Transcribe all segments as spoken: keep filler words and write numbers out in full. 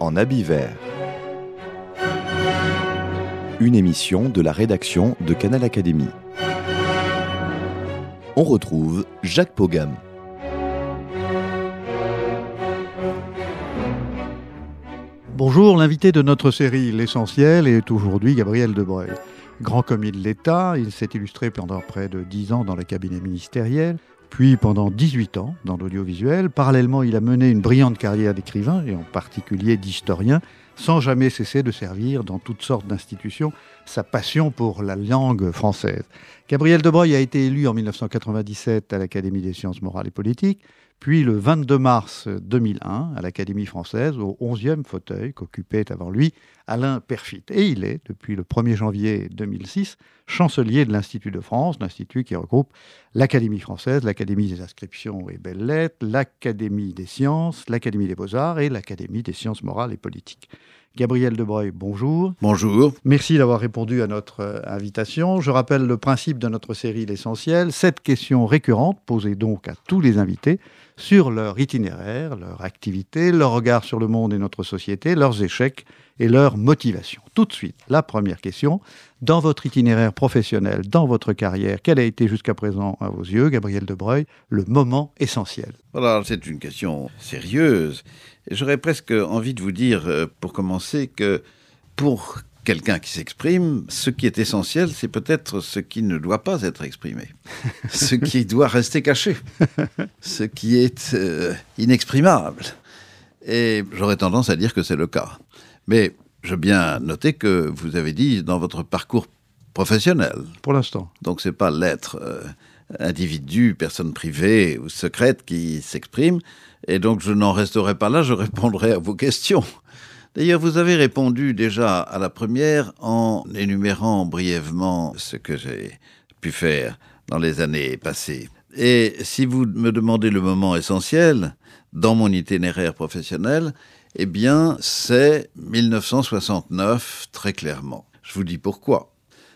en habit vert. Une émission de la rédaction de Canal Académie. On retrouve Jacques Pogam. Bonjour, l'invité de notre série L'Essentiel est aujourd'hui Gabriel Debreuil. Grand commis de l'État, il s'est illustré pendant près de dix ans dans le cabinet ministériel, puis pendant dix-huit ans dans l'audiovisuel. Parallèlement, il a mené une brillante carrière d'écrivain, et en particulier d'historien, sans jamais cesser de servir dans toutes sortes d'institutions sa passion pour la langue française. Gabriel Debreuil a été élu en dix-neuf cent quatre-vingt-dix-sept à l'Académie des sciences morales et politiques, puis le vingt-deux mars deux mille un à l'Académie française, au onzième fauteuil qu'occupait avant lui Alain Peyrefitte. Et il est, depuis le premier janvier deux mille six, chancelier de l'Institut de France, l'institut qui regroupe l'Académie française, l'Académie des inscriptions et belles-lettres, l'Académie des sciences, l'Académie des beaux-arts et l'Académie des sciences morales et politiques. Gabriel Debreuil, bonjour. Bonjour. Merci d'avoir répondu à notre euh, invitation. Je rappelle le principe de notre série L'Essentiel. Sept questions récurrentes posées donc à tous les invités sur leur itinéraire, leur activité, leur regard sur le monde et notre société, leurs échecs et leurs motivations. Tout de suite, la première question. Dans votre itinéraire professionnel, dans votre carrière, quel a été jusqu'à présent, à vos yeux, Gabriel Debreuil, le moment essentiel ? Voilà, c'est une question sérieuse. J'aurais presque envie de vous dire, pour commencer, que pour quelqu'un qui s'exprime, ce qui est essentiel, c'est peut-être ce qui ne doit pas être exprimé, ce qui doit rester caché, ce qui est euh, inexprimable. Et j'aurais tendance à dire que c'est le cas. Mais je veux bien noter que vous avez dit dans votre parcours professionnel. Pour l'instant. Donc c'est pas l'être euh, individu, personne privée ou secrète qui s'exprime. Et donc je n'en resterai pas là, je répondrai à vos questions. D'ailleurs, vous avez répondu déjà à la première en énumérant brièvement ce que j'ai pu faire dans les années passées. Et si vous me demandez le moment essentiel dans mon itinéraire professionnel, eh bien, c'est dix-neuf cent soixante-neuf, très clairement. Je vous dis pourquoi.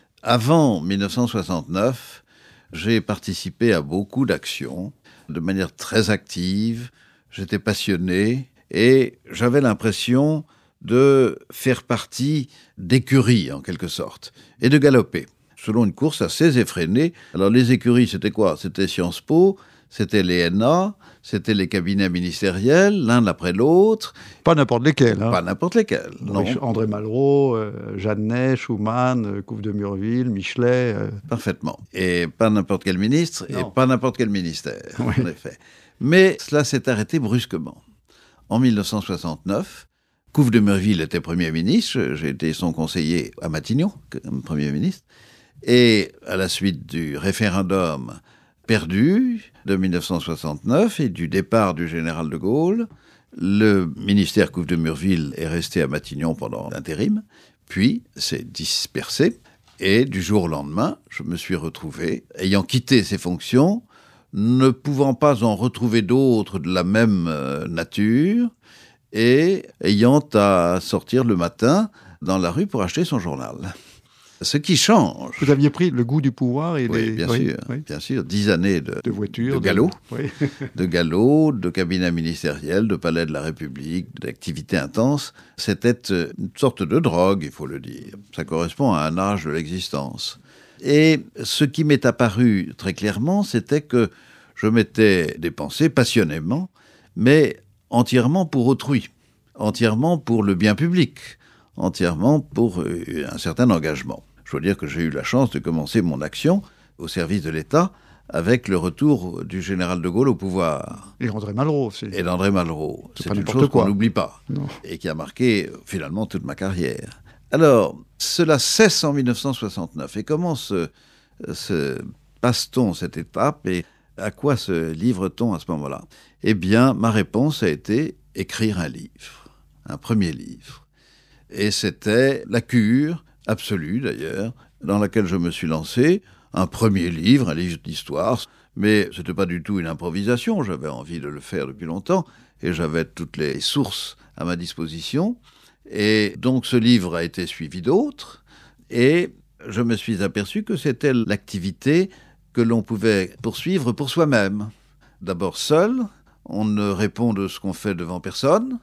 Avant dix-neuf cent soixante-neuf, j'ai participé à beaucoup d'actions, de manière très active. J'étais passionné et j'avais l'impression de faire partie d'écuries, en quelque sorte, et de galoper, selon une course assez effrénée. Alors, les écuries, c'était quoi ? C'était Sciences Po, c'était l'E N A, c'était les cabinets ministériels, l'un après l'autre. Pas n'importe lesquels. Hein. Pas n'importe lesquels, non. André Malraux, euh, Jeannet, Schumann, euh, Couve de Murville, Michelet. Euh... Parfaitement. Et pas n'importe quel ministre, non. Et pas n'importe quel ministère, oui. En effet. Mais cela s'est arrêté brusquement. En dix-neuf cent soixante-neuf, Couve de Murville était Premier ministre, j'ai été son conseiller à Matignon, comme Premier ministre, et à la suite du référendum perdu de dix-neuf cent soixante-neuf et du départ du général de Gaulle, le ministère Couve de Murville est resté à Matignon pendant l'intérim, puis s'est dispersé, et du jour au lendemain, je me suis retrouvé, ayant quitté ses fonctions, ne pouvant pas en retrouver d'autres de la même euh, nature, et ayant à sortir le matin dans la rue pour acheter son journal. Ce qui change. Vous aviez pris le goût du pouvoir et oui, des... bien oui, sûr, oui. bien sûr. Dix années de, de voitures, de galop, de... Oui. de galop, de cabinet ministériel, de palais de la République, d'activités intenses. C'était une sorte de drogue, il faut le dire. Ça correspond à un âge de l'existence. Et ce qui m'est apparu très clairement, c'était que je m'étais dépensé passionnément, mais entièrement pour autrui, entièrement pour le bien public, entièrement pour un certain engagement. Je dois dire que j'ai eu la chance de commencer mon action au service de l'État avec le retour du général de Gaulle au pouvoir. Et André Malraux aussi. Et d'André Malraux. C'est, C'est pas une n'importe chose quoi. qu'on n'oublie pas Non. Et qui a marqué finalement toute ma carrière. Alors, cela cesse en dix-neuf cent soixante-neuf. Et comment se, se passe-t-on cette étape et à quoi se livre-t-on à ce moment-là ? Eh bien, ma réponse a été écrire un livre, un premier livre. Et c'était la cure absolue d'ailleurs, dans laquelle je me suis lancé, un premier livre, un livre d'histoire, mais ce n'était pas du tout une improvisation, j'avais envie de le faire depuis longtemps, et j'avais toutes les sources à ma disposition, et donc ce livre a été suivi d'autres, et je me suis aperçu que c'était l'activité que l'on pouvait poursuivre pour soi-même. D'abord seul, on ne répond de ce qu'on fait devant personne,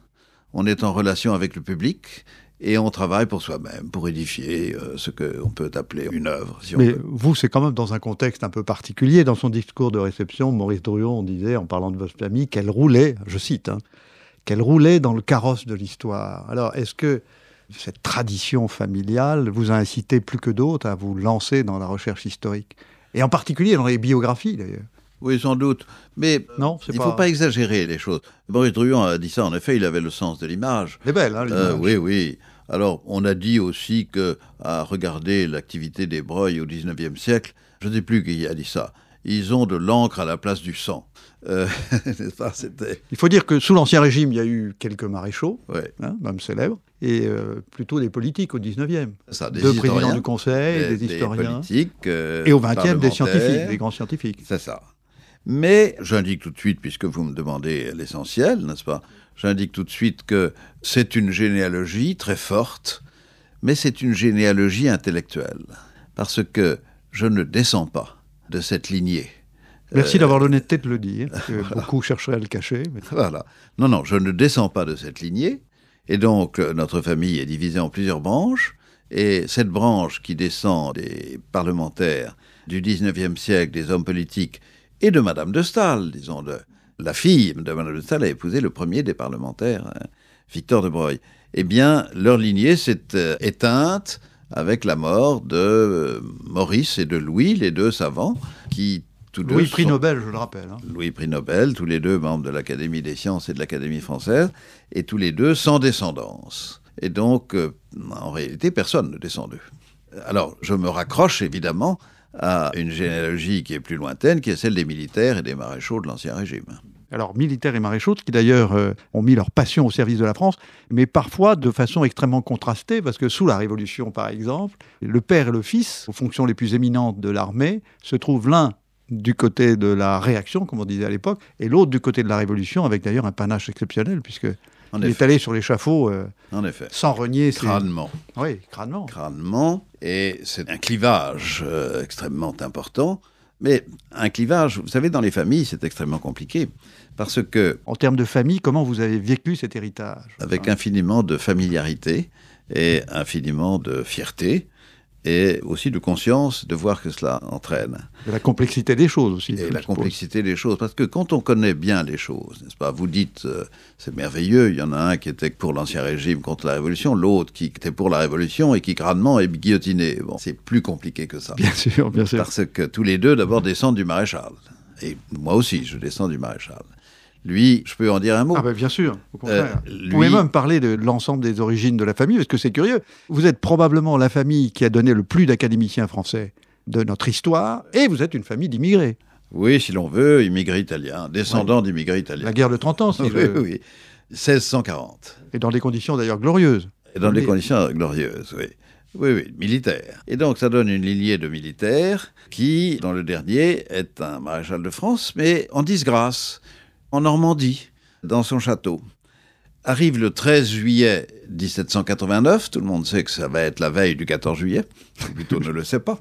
on est en relation avec le public et on travaille pour soi-même, pour édifier euh, ce qu'on peut appeler une œuvre. Si on Mais veut. vous, c'est quand même dans un contexte un peu particulier. Dans son discours de réception, Maurice Druon disait, en parlant de votre famille, qu'elle roulait, je cite, hein, qu'elle roulait dans le carrosse de l'histoire. Alors, est-ce que cette tradition familiale vous a incité plus que d'autres à vous lancer dans la recherche historique? Et en particulier dans les biographies, d'ailleurs. Oui, sans doute. Mais non, c'est il ne pas... faut pas exagérer les choses. Maurice Druon a dit ça, en effet, il avait le sens de l'image. C'est belle, hein, l'image. Euh, oui, oui. Alors, on a dit aussi qu'à regarder l'activité des Breuil au dix-neuvième siècle, je ne sais plus qui a dit ça, ils ont de l'encre à la place du sang. Euh, n'est-ce pas, c'était... Il faut dire que sous l'Ancien Régime, il y a eu quelques maréchaux, ouais. hein, même célèbres, et euh, plutôt des politiques au dix-neuvième. Ça, des Deux historiens, présidents du Conseil, des, des historiens. Des politiques, euh, et au vingtième, des scientifiques, des grands scientifiques. C'est ça. Mais j'indique tout de suite, puisque vous me demandez l'essentiel, n'est-ce pas, j'indique tout de suite que c'est une généalogie très forte, mais c'est une généalogie intellectuelle. Parce que je ne descends pas de cette lignée. Merci euh, d'avoir l'honnêteté de le dire, parce que voilà. Beaucoup chercheraient à le cacher. Mais... Voilà. Non, non, je ne descends pas de cette lignée. Et donc, notre famille est divisée en plusieurs branches. Et cette branche qui descend des parlementaires du dix-neuvième siècle, des hommes politiques, et de Madame de Staël, disons, de la fille de Madame de Staël a épousé le premier des parlementaires, hein, Victor de Broglie. Eh bien, leur lignée s'est euh, éteinte avec la mort de euh, Maurice et de Louis, les deux savants, qui tous deux Louis prix sont... Nobel, je le rappelle. Hein. Louis prix Nobel, tous les deux membres de l'Académie des sciences et de l'Académie française, et tous les deux sans descendance. Et donc, euh, en réalité, personne ne descend d'eux. Alors, je me raccroche évidemment à une généalogie qui est plus lointaine, qui est celle des militaires et des maréchaux de l'Ancien Régime. Alors, militaires et maréchaux, qui d'ailleurs euh, ont mis leur passion au service de la France, mais parfois de façon extrêmement contrastée, parce que sous la Révolution, par exemple, le père et le fils, aux fonctions les plus éminentes de l'armée, se trouvent l'un du côté de la réaction, comme on disait à l'époque, et l'autre du côté de la Révolution, avec d'ailleurs un panache exceptionnel, puisque En il effet. est allé sur l'échafaud euh, En effet. sans renier ses... Crânement. Oui, crânement. Crânement. Et c'est un clivage euh, extrêmement important. Mais un clivage, vous savez, dans les familles, c'est extrêmement compliqué. Parce que... En termes de famille, comment vous avez vécu cet héritage? Avec infiniment de familiarité et infiniment de fierté. Et aussi de conscience de voir que cela entraîne. Et la complexité des choses aussi. Et la complexité des choses. Parce que quand on connaît bien les choses, n'est-ce pas, vous dites, euh, c'est merveilleux, il y en a un qui était pour l'Ancien Régime contre la Révolution, l'autre qui était pour la Révolution et qui crânement est guillotiné. Bon, c'est plus compliqué que ça. Bien sûr, bien sûr. Parce que tous les deux, d'abord, descendent du maréchal. Et moi aussi, je descends du maréchal. Lui, je peux en dire un mot. Ah ben bien sûr, au contraire. Euh, lui... Vous pouvez même parler de l'ensemble des origines de la famille, parce que c'est curieux. Vous êtes probablement la famille qui a donné le plus d'académiciens français de notre histoire, et vous êtes une famille d'immigrés. Oui, si l'on veut, immigrés italiens, descendants ouais. d'immigrés italiens. La guerre de trente ans, si oui, je... oui, seize cent quarante. Et dans des conditions d'ailleurs glorieuses. Et dans des conditions glorieuses, oui. Oui, oui, militaire. Et donc, ça donne une lignée de militaires qui, dans le dernier, est un maréchal de France, mais en disgrâce. En Normandie, dans son château. Arrive le treize juillet dix-sept cent quatre-vingt-neuf, tout le monde sait que ça va être la veille du quatorze juillet, ou plutôt ne le sait pas,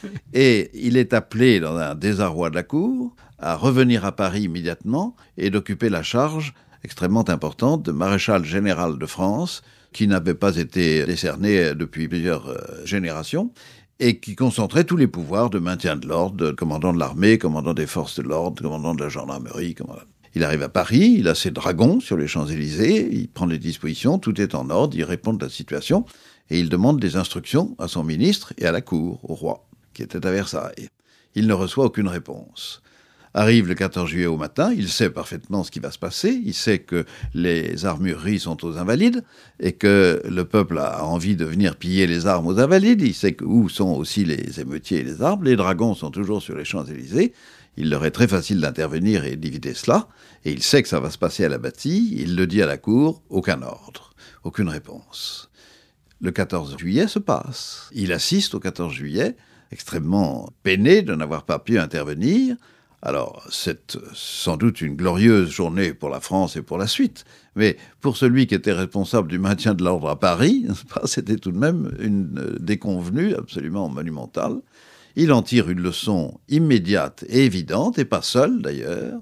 et il est appelé dans un désarroi de la cour à revenir à Paris immédiatement et d'occuper la charge extrêmement importante de maréchal général de France, qui n'avait pas été décerné depuis plusieurs euh, générations, et qui concentrait tous les pouvoirs de maintien de l'ordre, de commandant de l'armée, commandant des forces de l'ordre, commandant de la gendarmerie, commandant... Il arrive à Paris, il a ses dragons sur les Champs-Élysées, il prend les dispositions, tout est en ordre, il répond de la situation, et il demande des instructions à son ministre et à la cour, au roi, qui était à Versailles. Il ne reçoit aucune réponse. Arrive le quatorze juillet au matin, il sait parfaitement ce qui va se passer, il sait que les armureries sont aux Invalides, et que le peuple a envie de venir piller les armes aux Invalides, il sait où sont aussi les émeutiers et les armes, les dragons sont toujours sur les Champs-Élysées, il leur est très facile d'intervenir et d'éviter cela, et il sait que ça va se passer à la bâtie, il le dit à la cour, aucun ordre, aucune réponse. Le quatorze juillet se passe. Il assiste au quatorze juillet, extrêmement peiné de n'avoir pas pu intervenir. Alors, c'est sans doute une glorieuse journée pour la France et pour la suite, mais pour celui qui était responsable du maintien de l'ordre à Paris, c'était tout de même une déconvenue absolument monumentale. Il en tire une leçon immédiate et évidente, et pas seul d'ailleurs.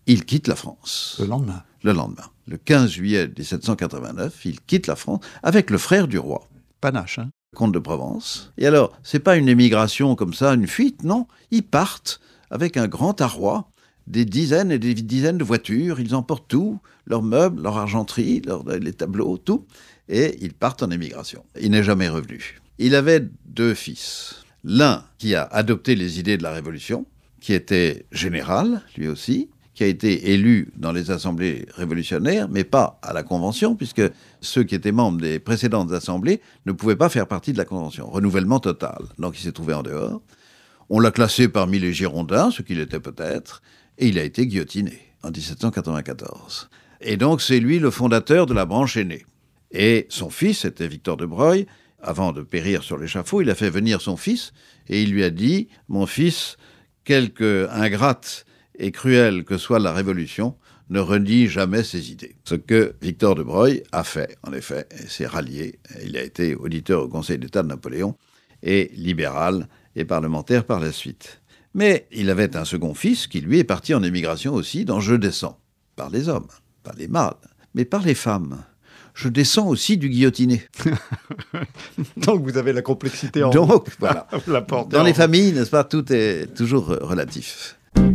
il quitte la France. Le lendemain. Le lendemain. Le quinze juillet dix-sept cent quatre-vingt-neuf, il quitte la France avec le frère du roi. Panache, hein. Comte de Provence. Et alors, c'est pas une émigration comme ça, une fuite, non. Ils partent avec un grand arroi, des dizaines et des dizaines de voitures. Ils emportent tout, leurs meubles, leur argenterie, leurs, les tableaux, tout. Et ils partent en émigration. Il n'est jamais revenu. Il avait deux fils. L'un qui a adopté les idées de la Révolution, qui était général, lui aussi, qui a été élu dans les assemblées révolutionnaires, mais pas à la Convention, puisque ceux qui étaient membres des précédentes assemblées ne pouvaient pas faire partie de la Convention. Renouvellement total. Donc il s'est trouvé en dehors. On l'a classé parmi les Girondins, ce qu'il était peut-être, et il a été guillotiné en dix-sept cent quatre-vingt-quatorze. Et donc c'est lui le fondateur de la branche aînée. Et son fils, c'était Victor de Broglie. Avant de périr sur l'échafaud, il a fait venir son fils, et il lui a dit « Mon fils, quelque ingrate et cruelle que soit la Révolution, ne renie jamais ses idées. » Ce que Victor de Broglie a fait, en effet, s'est rallié. Il a été auditeur au Conseil d'État de Napoléon et libéral et parlementaire par la suite. Mais il avait un second fils qui, lui, est parti en émigration aussi dans « Je descends », par les hommes, par les mâles, mais par les femmes. Je descends aussi du guillotiné. Donc vous avez la complexité en Donc, voilà. la porte Dans en... les familles, n'est-ce pas, tout est toujours relatif.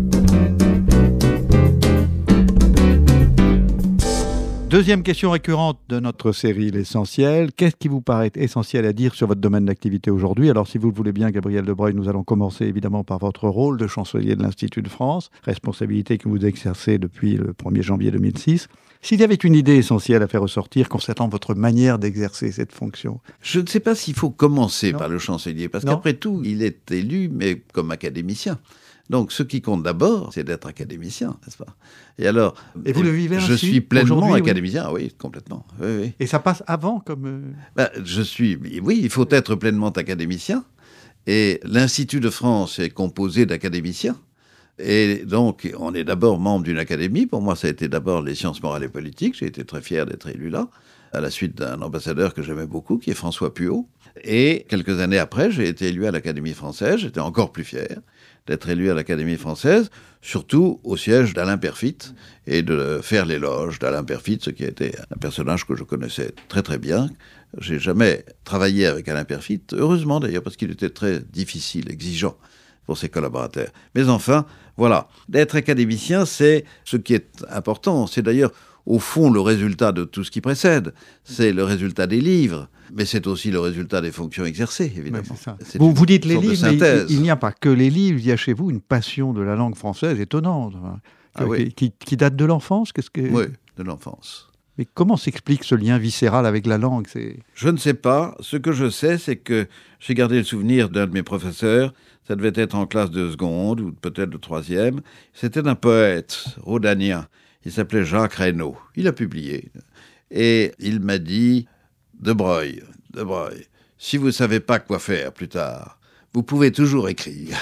Deuxième question récurrente de notre série L'Essentiel. Qu'est-ce qui vous paraît essentiel à dire sur votre domaine d'activité aujourd'hui? Alors, si vous le voulez bien, Gabriel de Broglie, nous allons commencer évidemment par votre rôle de chancelier de l'Institut de France, responsabilité que vous exercez depuis le premier janvier deux mille six. S'il y avait une idée essentielle à faire ressortir concernant votre manière d'exercer cette fonction? Je ne sais pas s'il faut commencer Non. par le chancelier, parce Non. qu'après tout, il est élu, mais comme académicien. Donc, ce qui compte d'abord, c'est d'être académicien, n'est-ce pas? Et alors, Et vous le vivez je ainsi, suis pleinement aujourd'hui, oui. académicien, oui, complètement. Oui, oui. Et ça passe avant comme... euh, Ben, je suis, oui, il faut être pleinement académicien. Et l'Institut de France est composé d'académiciens. Et donc, on est d'abord membre d'une académie. Pour moi, ça a été d'abord les sciences morales et politiques. J'ai été très fier d'être élu là, à la suite d'un ambassadeur que j'aimais beaucoup, qui est François Puot. Et quelques années après, j'ai été élu à l'Académie française. J'étais encore plus fier d'être élu à l'Académie française, surtout au siège d'Alain Perfit, et de faire l'éloge d'Alain Perfit, ce qui a été un personnage que je connaissais très très bien. J'ai jamais travaillé avec Alain Perfit, heureusement d'ailleurs, parce qu'il était très difficile, exigeant pour ses collaborateurs. Mais enfin, voilà, d'être académicien, c'est ce qui est important. C'est d'ailleurs, au fond, le résultat de tout ce qui précède. C'est le résultat des livres, mais c'est aussi le résultat des fonctions exercées, évidemment. Ouais, c'est ça. C'est Vous, une vous dites les sorte de livres, mais synthèse. il, il n'y a pas que les livres. Il y a chez vous une passion de la langue française étonnante, hein, Ah qui, oui. qui, qui date de l'enfance. Qu'est-ce que... Oui, de l'enfance. Mais comment s'explique ce lien viscéral avec la langue? C'est... Je ne sais pas. Ce que je sais, c'est que j'ai gardé le souvenir d'un de mes professeurs. Ça devait être en classe de seconde ou peut-être de troisième. C'était un poète rhodanien. Il s'appelait Jacques Reynaud. Il a publié. Et il m'a dit, de Broglie, de Broglie, si vous ne savez pas quoi faire plus tard, vous pouvez toujours écrire.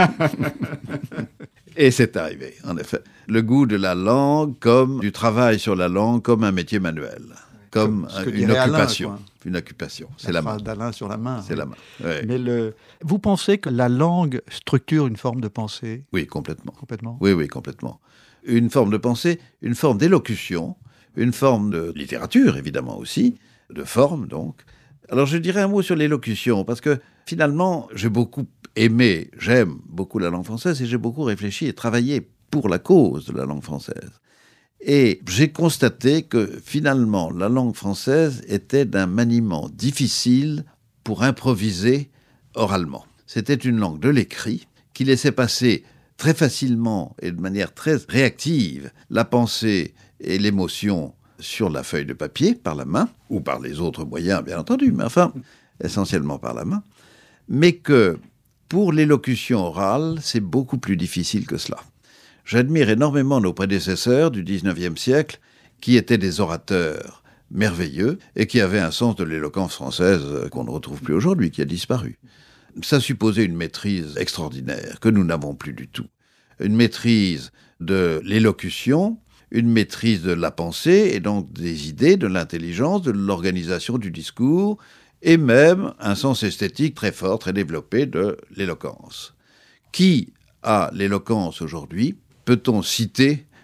Et c'est arrivé, en effet. Le goût de la langue comme du travail sur la langue comme un métier manuel. Comme, Comme ce que une dirait Alain, occupation. quoi. Une occupation. C'est la la main. phrase d'Alain sur la main. C'est la main. Ouais. Mais le... vous pensez que la langue structure une forme de pensée Oui, complètement. complètement? Oui, oui, complètement. Une forme de pensée, une forme d'élocution, une forme de littérature, évidemment aussi, de forme, donc. Alors, je dirais un mot sur l'élocution, parce que, finalement, j'ai beaucoup aimé, j'aime beaucoup la langue française, et j'ai beaucoup réfléchi et travaillé pour la cause de la langue française. Et j'ai constaté que, finalement, la langue française était d'un maniement difficile pour improviser oralement. C'était une langue de l'écrit qui laissait passer très facilement et de manière très réactive la pensée et l'émotion sur la feuille de papier, par la main, ou par les autres moyens, bien entendu, mais enfin, essentiellement par la main, mais que pour l'élocution orale, c'est beaucoup plus difficile que cela. J'admire énormément nos prédécesseurs du dix-neuvième siècle, qui étaient des orateurs merveilleux et qui avaient un sens de l'éloquence française qu'on ne retrouve plus aujourd'hui, qui a disparu. Ça supposait une maîtrise extraordinaire, que nous n'avons plus du tout. Une maîtrise de l'élocution, une maîtrise de la pensée, et donc des idées, de l'intelligence, de l'organisation du discours, et même un sens esthétique très fort, très développé de l'éloquence. Qui a l'éloquence aujourd'hui? Peut-on citer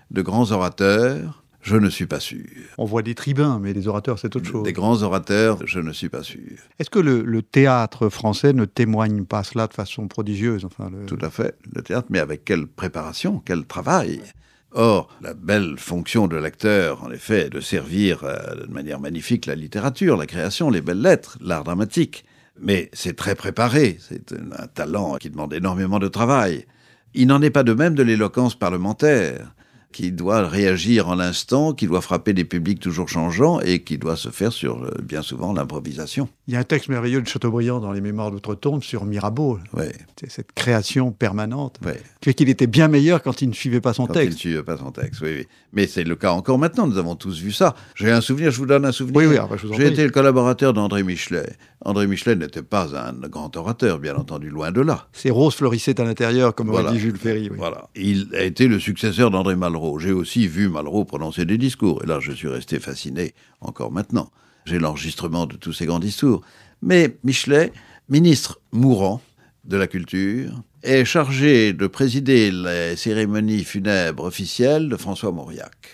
de grands orateurs, je ne suis pas sûr. On voit des tribuns, mais les orateurs, c'est autre chose. Des grands orateurs, je ne suis pas sûr. Est-ce que le, le théâtre français ne témoigne pas cela de façon prodigieuse, enfin, le... Tout à fait, le théâtre, mais avec quelle préparation, quel travail. Or, la belle fonction de l'acteur, en effet, est de servir euh, de manière magnifique la littérature, la création, les belles lettres, l'art dramatique. Mais c'est très préparé, c'est un talent qui demande énormément de travail. Il n'en est pas de même de l'éloquence parlementaire, qui doit réagir en l'instant, qui doit frapper des publics toujours changeants et qui doit se faire sur, euh, bien souvent, l'improvisation. Il y a un texte merveilleux de Chateaubriand dans les Mémoires d'Outre-Tombe sur Mirabeau. Ouais. C'est cette création permanente. Ouais. Tu sais qu'il était bien meilleur quand il ne suivait pas son quand texte. Quand il ne suivait pas son texte, oui, oui. Mais c'est le cas encore maintenant, nous avons tous vu ça. J'ai un souvenir, je vous donne un souvenir. Oui, oui, alors, je vous en J'ai prie. été le collaborateur d'André Michelet. André Michelet n'était pas un grand orateur, bien entendu, loin de là. Ses roses fleurissaient à l'intérieur, comme Voilà. aurait dit Jules Ferry. Oui. Voilà. Il a été le successeur d'André Malraux. J'ai aussi vu Malraux prononcer des discours. Et là, je suis resté fasciné, encore maintenant. J'ai l'enregistrement de tous ces grands discours. Mais Michelet, ministre mourant de la Culture, est chargé de présider les cérémonies funèbres officielles de François Mauriac.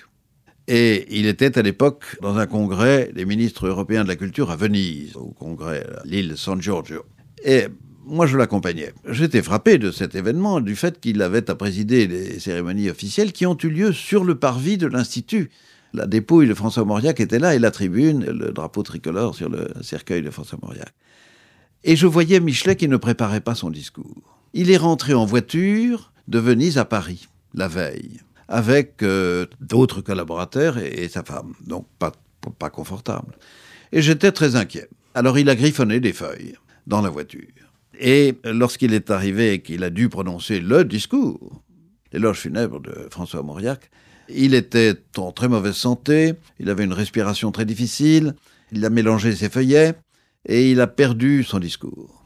Et il était à l'époque dans un congrès des ministres européens de la Culture à Venise, au congrès à l'île San Giorgio. Et moi, je l'accompagnais. J'étais frappé de cet événement, du fait qu'il avait à présider les cérémonies officielles qui ont eu lieu sur le parvis de l'Institut. La dépouille de François Mauriac était là, et la tribune, le drapeau tricolore sur le cercueil de François Mauriac. Et je voyais Michelet qui ne préparait pas son discours. Il est rentré en voiture de Venise à Paris, la veille, avec euh, d'autres collaborateurs et, et sa femme, donc pas, pas confortable. Et j'étais très inquiet. Alors il a griffonné des feuilles dans la voiture. Et lorsqu'il est arrivé et qu'il a dû prononcer le discours, l'éloge funèbre de François Mauriac, il était en très mauvaise santé, il avait une respiration très difficile, il a mélangé ses feuillets et il a perdu son discours.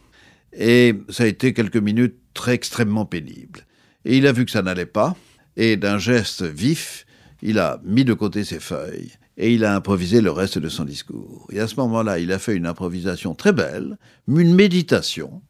Et ça a été quelques minutes très extrêmement pénibles. Et il a vu que ça n'allait pas, et d'un geste vif, il a mis de côté ses feuilles et il a improvisé le reste de son discours. Et à ce moment-là, il a fait une improvisation très belle, une méditation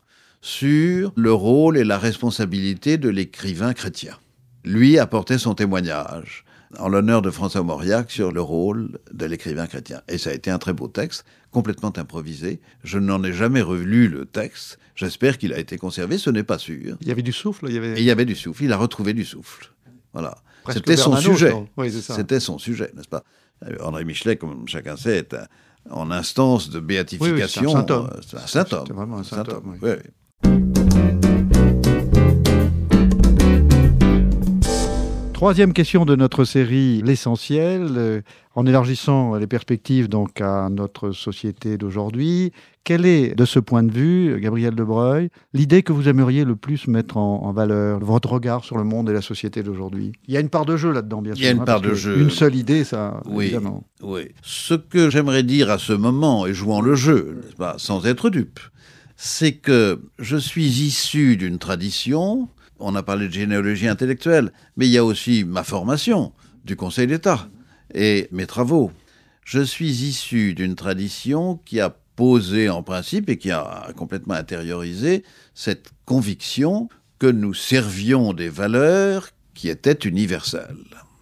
sur le rôle et la responsabilité de l'écrivain chrétien. Lui apportait son témoignage en l'honneur de François Mauriac sur le rôle de l'écrivain chrétien. Et ça a été un très beau texte, complètement improvisé. Je n'en ai jamais relu le texte. J'espère qu'il a été conservé, ce n'est pas sûr. Il y avait du souffle, il y avait... Et il y avait du souffle, il a retrouvé du souffle. Voilà. Presque C'était son Bernanos, sujet. Oui, c'est ça. C'était son sujet, n'est-ce pas? André Michelet, comme chacun sait, est un, en instance de béatification. Oui, oui, c'est un saint homme. Euh, c'est un saint homme. C'était vraiment un saint homme, oui. Oui, oui. Troisième question de notre série, l'essentiel, euh, en élargissant les perspectives donc à notre société d'aujourd'hui. Quelle est, de ce point de vue, Gabriel de Broglie, l'idée que vous aimeriez le plus mettre en, en valeur, votre regard sur le monde et la société d'aujourd'hui? Il y a une part de jeu là-dedans, bien sûr. Il y a une hein, part parce de que jeu. Une seule idée, ça, Oui, évidemment. oui. Ce que j'aimerais dire à ce moment, et jouant le jeu, n'est-ce pas, sans être dupe, c'est que je suis issu d'une tradition. On a parlé de généalogie intellectuelle, mais il y a aussi ma formation du Conseil d'État et mes travaux. Je suis issu d'une tradition qui a posé en principe et qui a complètement intériorisé cette conviction que nous servions des valeurs qui étaient universelles.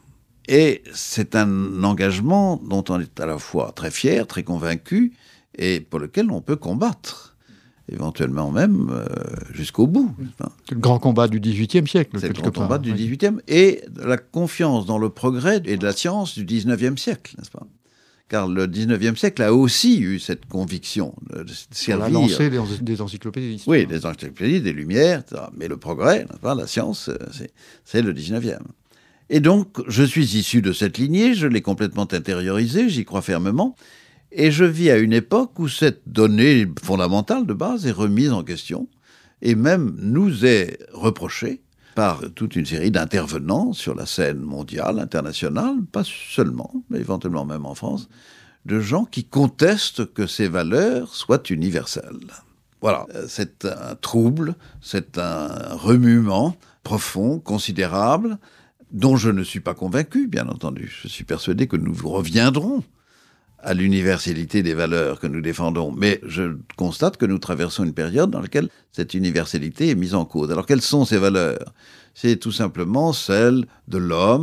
Et c'est un engagement dont on est à la fois très fier, très convaincu, et pour lequel on peut combattre. Éventuellement même euh, jusqu'au bout. C'est le grand combat du dix-huitième siècle. C'est le quelque grand combat part, du oui. dix-huitième et de la confiance dans le progrès et de la science du dix-neuvième siècle, n'est-ce pas? Car le dix-neuvième siècle a aussi eu cette conviction de servir... On a lancé des, des encyclopédies. Oui, des encyclopédies, des lumières, et cetera. Mais le progrès, n'est-ce pas, la science, c'est, c'est le dix-neuvième. Et donc, je suis issu de cette lignée, je l'ai complètement intériorisée, j'y crois fermement. Et je vis à une époque où cette donnée fondamentale de base est remise en question et même nous est reprochée par toute une série d'intervenants sur la scène mondiale, internationale, pas seulement, mais éventuellement même en France, de gens qui contestent que ces valeurs soient universelles. Voilà, c'est un trouble, c'est un remuement profond, considérable, dont je ne suis pas convaincu, bien entendu. Je suis persuadé que nous reviendrons à l'universalité des valeurs que nous défendons. Mais je constate que nous traversons une période dans laquelle cette universalité est mise en cause. Alors, quelles sont ces valeurs? C'est tout simplement celles de l'homme,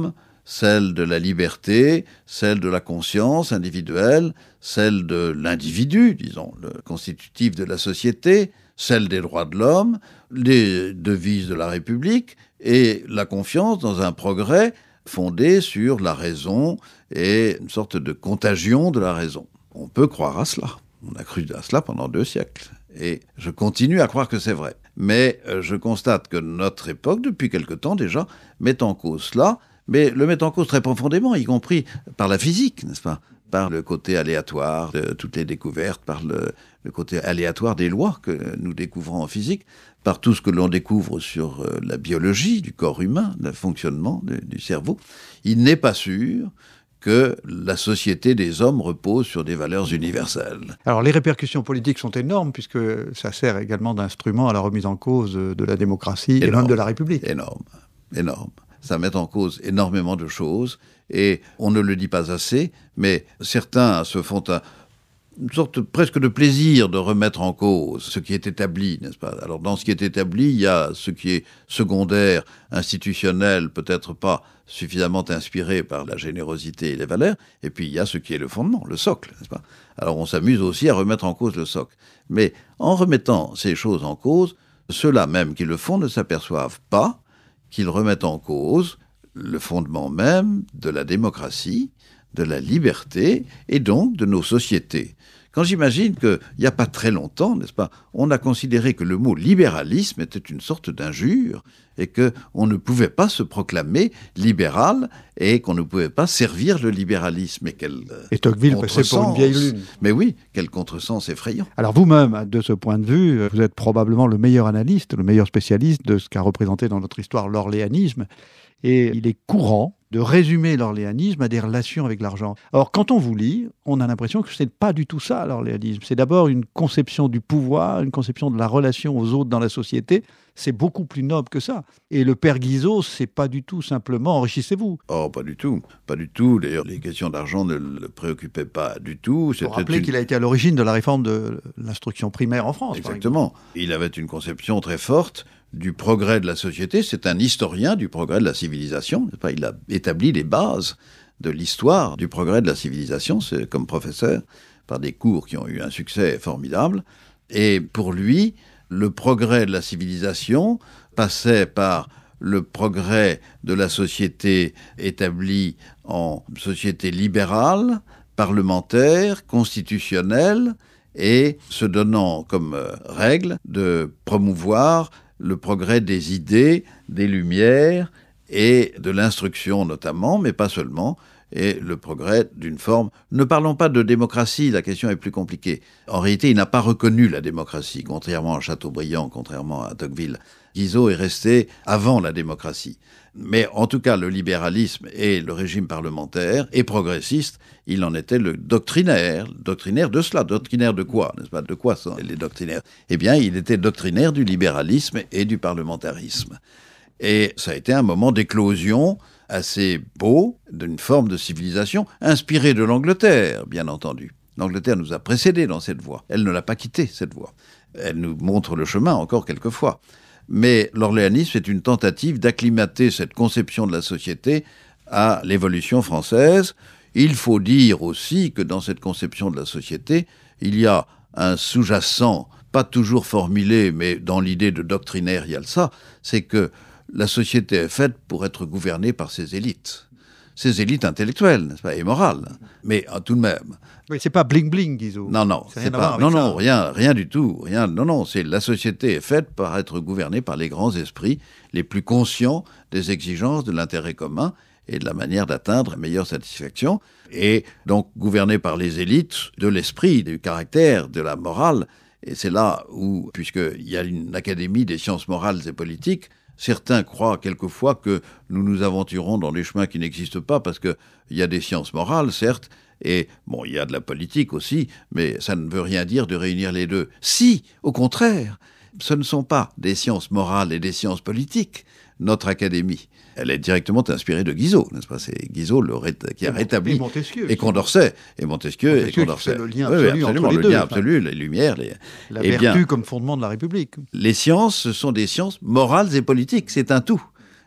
celle de la liberté, celle de la conscience individuelle, celle de l'individu, disons, le constitutif de la société, celle des droits de l'homme, les devises de la République et la confiance dans un progrès fondé sur la raison et une sorte de contagion de la raison. On peut croire à cela. On a cru à cela pendant deux siècles. Et je continue à croire que c'est vrai. Mais euh, je constate que notre époque, depuis quelque temps déjà, met en cause cela, mais le met en cause très profondément, y compris par la physique, n'est-ce pas ? Par le côté aléatoire de toutes les découvertes, par le, le côté aléatoire des lois que nous découvrons en physique, par tout ce que l'on découvre sur euh, la biologie du corps humain, le fonctionnement de, du cerveau. Il n'est pas sûr que la société des hommes repose sur des valeurs universelles. Alors les répercussions politiques sont énormes puisque ça sert également d'instrument à la remise en cause de la démocratie énorme, et même de la République. Énorme, énorme. Ça met en cause énormément de choses et on ne le dit pas assez, mais certains se font un, une sorte presque de plaisir de remettre en cause ce qui est établi, n'est-ce pas ? Alors dans ce qui est établi, il y a ce qui est secondaire, institutionnel, peut-être pas suffisamment inspiré par la générosité et les valeurs, et puis il y a ce qui est le fondement, le socle, n'est-ce pas ? Alors on s'amuse aussi à remettre en cause le socle. Mais en remettant ces choses en cause, ceux-là même qui le font ne s'aperçoivent pas qu'ils remettent en cause le fondement même de la démocratie, de la liberté et donc de nos sociétés. Quand j'imagine qu'il n'y a pas très longtemps, n'est-ce pas, on a considéré que le mot libéralisme était une sorte d'injure et qu'on ne pouvait pas se proclamer libéral et qu'on ne pouvait pas servir le libéralisme. Et, quel et Tocqueville passait pour une vieille lune. Mais oui, quel contresens effrayant. Alors vous-même, de ce point de vue, vous êtes probablement le meilleur analyste, le meilleur spécialiste de ce qu'a représenté dans notre histoire l'orléanisme. Et il est courant de résumer l'orléanisme à des relations avec l'argent. Or, quand on vous lit, on a l'impression que ce n'est pas du tout ça, l'orléanisme. C'est d'abord une conception du pouvoir, une conception de la relation aux autres dans la société. C'est beaucoup plus noble que ça. Et le père Guizot, c'est pas du tout simplement « enrichissez-vous ». Oh, pas du tout. Pas du tout. D'ailleurs, les questions d'argent ne le préoccupaient pas du tout. Il faut rappeler une... qu'il a été à l'origine de la réforme de l'instruction primaire en France. Exactement. Il avait une conception très forte du progrès de la société. C'est un historien du progrès de la civilisation. Il a établi les bases de l'histoire du progrès de la civilisation, c'est comme professeur, par des cours qui ont eu un succès formidable. Et pour lui, le progrès de la civilisation passait par le progrès de la société établie en société libérale, parlementaire, constitutionnelle, et se donnant comme règle de promouvoir le progrès des idées, des lumières et de l'instruction notamment, mais pas seulement, et le progrès d'une forme... Ne parlons pas de démocratie, la question est plus compliquée. En réalité, il n'a pas reconnu la démocratie, contrairement à Chateaubriand, contrairement à Tocqueville. Guizot est resté avant la démocratie. Mais en tout cas, le libéralisme et le régime parlementaire et progressiste, il en était le doctrinaire. Doctrinaire de cela. Doctrinaire de quoi, n'est-ce pas ? De quoi sont les doctrinaires ? Eh bien, il était doctrinaire du libéralisme et du parlementarisme. Et ça a été un moment d'éclosion assez beau d'une forme de civilisation inspirée de l'Angleterre, bien entendu. L'Angleterre nous a précédés dans cette voie. Elle ne l'a pas quittée, cette voie. Elle nous montre le chemin encore quelquefois. Mais l'orléanisme est une tentative d'acclimater cette conception de la société à l'évolution française. Il faut dire aussi que dans cette conception de la société, il y a un sous-jacent, pas toujours formulé, mais dans l'idée de doctrinaire, il y a ça, c'est que la société est faite pour être gouvernée par ses élites. Ces élites intellectuelles, n'est-ce pas, et morales, mais ah, tout de même. Oui, c'est pas bling bling, Guizot. Non, non, c'est, c'est pas. Non, non, rien, rien du tout, rien. Non, non, c'est la société est faite par être gouvernée par les grands esprits, les plus conscients des exigences de l'intérêt commun et de la manière d'atteindre la meilleure satisfaction, et donc gouvernée par les élites de l'esprit, du caractère, de la morale. Et c'est là où, puisqu'il y a une académie des sciences morales et politiques, certains croient quelquefois que nous nous aventurons dans des chemins qui n'existent pas parce qu'il y a des sciences morales, certes, et bon, il y a de la politique aussi, mais ça ne veut rien dire de réunir les deux. Si, au contraire, ce ne sont pas des sciences morales et des sciences politiques, notre académie. Elle est directement inspirée de Guizot, n'est-ce pas ? C'est Guizot le ré... qui a et rétabli... Et Montesquieu. Et Condorcet. Et Montesquieu, Montesquieu et Condorcet. C'est le lien absolu, oui, oui, absolument, entre les le deux. lien absolu, les lumières. Les... La eh vertu bien, comme fondement de la République. Les sciences, ce sont des sciences morales et politiques, c'est un tout.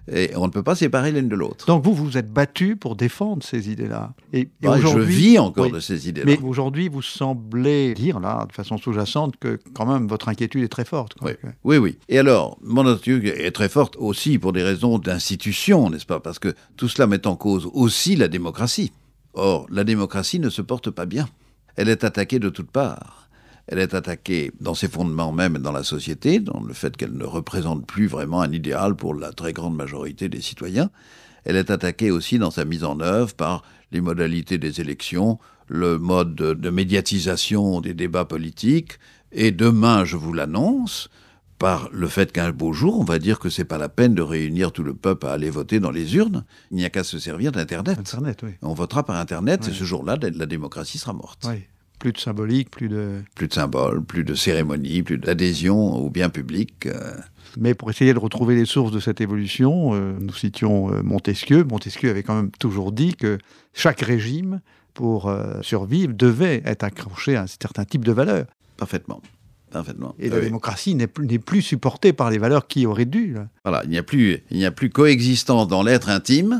Et on ne peut pas séparer l'une de l'autre. Donc vous, vous êtes battu pour défendre ces idées-là. Et, et bah, je vis encore oui, de ces idées-là. Mais aujourd'hui, vous semblez dire, là, de façon sous-jacente, que quand même votre inquiétude est très forte. Quoi. Oui. oui, oui. Et alors, mon inquiétude est très forte aussi pour des raisons d'institution, n'est-ce pas? Parce que tout cela met en cause aussi la démocratie. Or, la démocratie ne se porte pas bien. Elle est attaquée de toutes parts. Elle est attaquée dans ses fondements même dans la société, dans le fait qu'elle ne représente plus vraiment un idéal pour la très grande majorité des citoyens. Elle est attaquée aussi dans sa mise en œuvre par les modalités des élections, le mode de, de médiatisation des débats politiques, et demain, je vous l'annonce, par le fait qu'un beau jour, on va dire que c'est pas la peine de réunir tout le peuple à aller voter dans les urnes. Il n'y a qu'à se servir d'Internet. Internet, oui. On votera par Internet, oui. Et ce jour-là, la démocratie sera morte. Oui. Plus de symbolique, plus de... Plus de symboles, plus de cérémonies, plus d'adhésion au bien public. Euh... Mais pour essayer de retrouver les sources de cette évolution, euh, nous citions euh, Montesquieu. Montesquieu avait quand même toujours dit que chaque régime, pour euh, survivre, devait être accroché à un certain type de valeurs. Parfaitement. Parfaitement. Et la oui. démocratie n'est plus, n'est plus supportée par les valeurs qui auraient dû. Là. Voilà, il n'y a plus, il n'y a plus coexistence dans l'être intime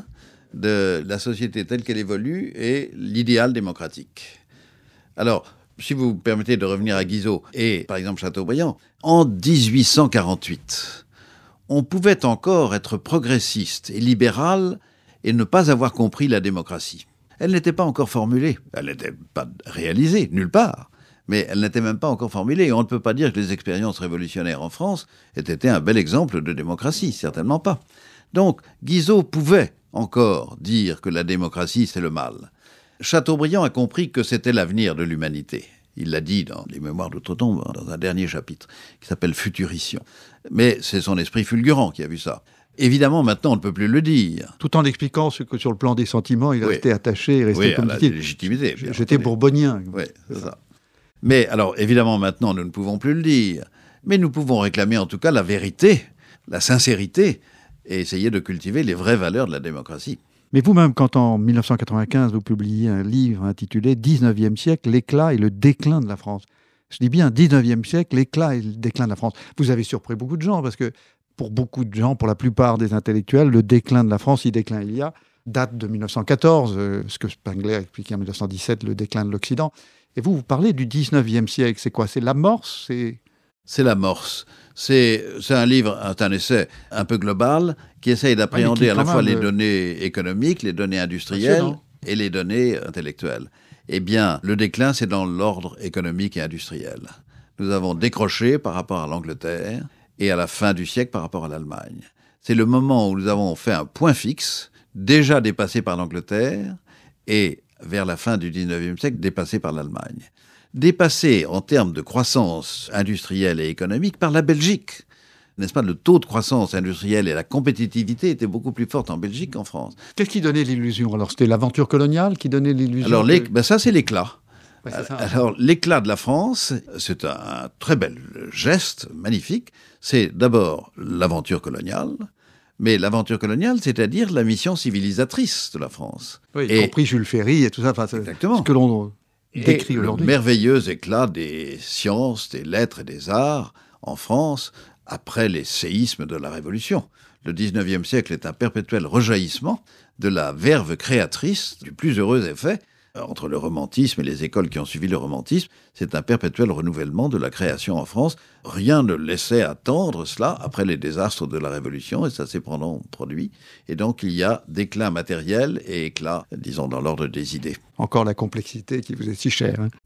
de la société telle qu'elle évolue et l'idéal démocratique. Alors, si vous me permettez de revenir à Guizot et, par exemple, Chateaubriand, en dix-huit cent quarante-huit, on pouvait encore être progressiste et libéral et ne pas avoir compris la démocratie. Elle n'était pas encore formulée, elle n'était pas réalisée, nulle part, mais elle n'était même pas encore formulée. Et on ne peut pas dire que les expériences révolutionnaires en France aient été un bel exemple de démocratie, certainement pas. Donc, Guizot pouvait encore dire que la démocratie, c'est le mal. Chateaubriand a compris que c'était l'avenir de l'humanité. Il l'a dit dans les Mémoires d'Outre-Tombe, dans un dernier chapitre, qui s'appelle Futurition. Mais c'est son esprit fulgurant qui a vu ça. Évidemment, maintenant, on ne peut plus le dire. Tout en expliquant ce que sur le plan des sentiments, il oui. restait attaché, il restait oui, comme à la dit-il. légitimité. J'étais bourbonien. Oui, c'est ça. Mais alors, évidemment, maintenant, nous ne pouvons plus le dire. Mais nous pouvons réclamer en tout cas la vérité, la sincérité, et essayer de cultiver les vraies valeurs de la démocratie. Mais vous-même, quand en mille neuf cent quatre-vingt-quinze, vous publiez un livre intitulé « dix-neuvième siècle, l'éclat et le déclin de la France ». Je dis bien « dix-neuvième siècle, l'éclat et le déclin de la France ». Vous avez surpris beaucoup de gens, parce que pour beaucoup de gens, pour la plupart des intellectuels, le déclin de la France, si déclin il y a, date de mille neuf cent quatorze, euh, ce que Spengler a expliqué en mille neuf cent dix-sept, le déclin de l'Occident. Et vous, vous parlez du dix-neuvième siècle. C'est quoi? C'est l'amorce? C'est... C'est l'amorce. C'est, c'est un livre, un essai un peu global qui essaye d'appréhender oui, à la fois les données économiques, les données industrielles et les données intellectuelles. Eh bien, le déclin, c'est dans l'ordre économique et industriel. Nous avons décroché par rapport à l'Angleterre et à la fin du siècle par rapport à l'Allemagne. C'est le moment où nous avons fait un point fixe, déjà dépassé par l'Angleterre et vers la fin du dix-neuvième siècle, dépassé par l'Allemagne. Dépassé en termes de croissance industrielle et économique par la Belgique. N'est-ce pas? Le taux de croissance industrielle et la compétitivité étaient beaucoup plus fortes en Belgique qu'en France. Qu'est-ce qui donnait l'illusion? Alors, c'était l'aventure coloniale qui donnait l'illusion? Alors, de... ben ça, c'est l'éclat. Ouais, c'est ça. Alors, l'éclat de la France, c'est un très bel geste, magnifique. C'est d'abord l'aventure coloniale, mais l'aventure coloniale, c'est-à-dire la mission civilisatrice de la France. Oui, y compris Jules Ferry et tout ça. Enfin, exactement. Ce que l'on... Et le merveilleux éclat des sciences, des lettres et des arts en France après les séismes de la Révolution. Le dix-neuvième siècle est un perpétuel rejaillissement de la verve créatrice du plus heureux effet. Entre le romantisme et les écoles qui ont suivi le romantisme, c'est un perpétuel renouvellement de la création en France. Rien ne laissait attendre cela après les désastres de la Révolution, et ça s'est produit. Et donc il y a déclin matériel et éclat, disons, dans l'ordre des idées. Encore la complexité qui vous est si chère. Hein.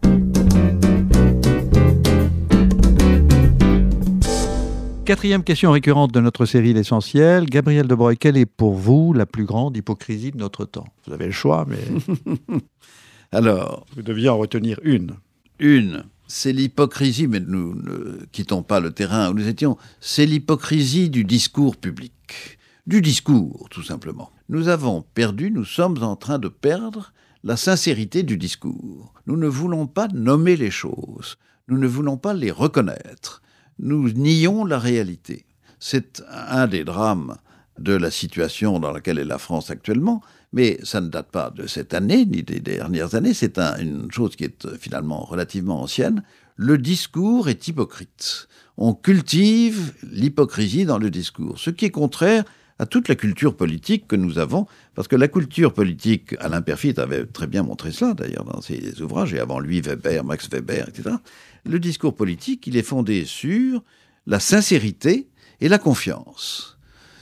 Quatrième question récurrente de notre série L'Essentiel. Gabriel de Broglie, quelle est pour vous la plus grande hypocrisie de notre temps? Vous avez le choix, mais... Alors, vous deviez en retenir une. Une, c'est l'hypocrisie, mais nous ne quittons pas le terrain où nous étions, c'est l'hypocrisie du discours public. Du discours, tout simplement. Nous avons perdu, nous sommes en train de perdre la sincérité du discours. Nous ne voulons pas nommer les choses. Nous ne voulons pas les reconnaître. Nous nions la réalité. C'est un des drames de la situation dans laquelle est la France actuellement, mais ça ne date pas de cette année, ni des dernières années, c'est un, une chose qui est finalement relativement ancienne. Le discours est hypocrite. On cultive l'hypocrisie dans le discours, ce qui est contraire à toute la culture politique que nous avons, parce que la culture politique, Alain Peyrefitte avait très bien montré cela d'ailleurs dans ses ouvrages, et avant lui Weber, Max Weber, et cetera. Le discours politique, il est fondé sur la sincérité et la confiance.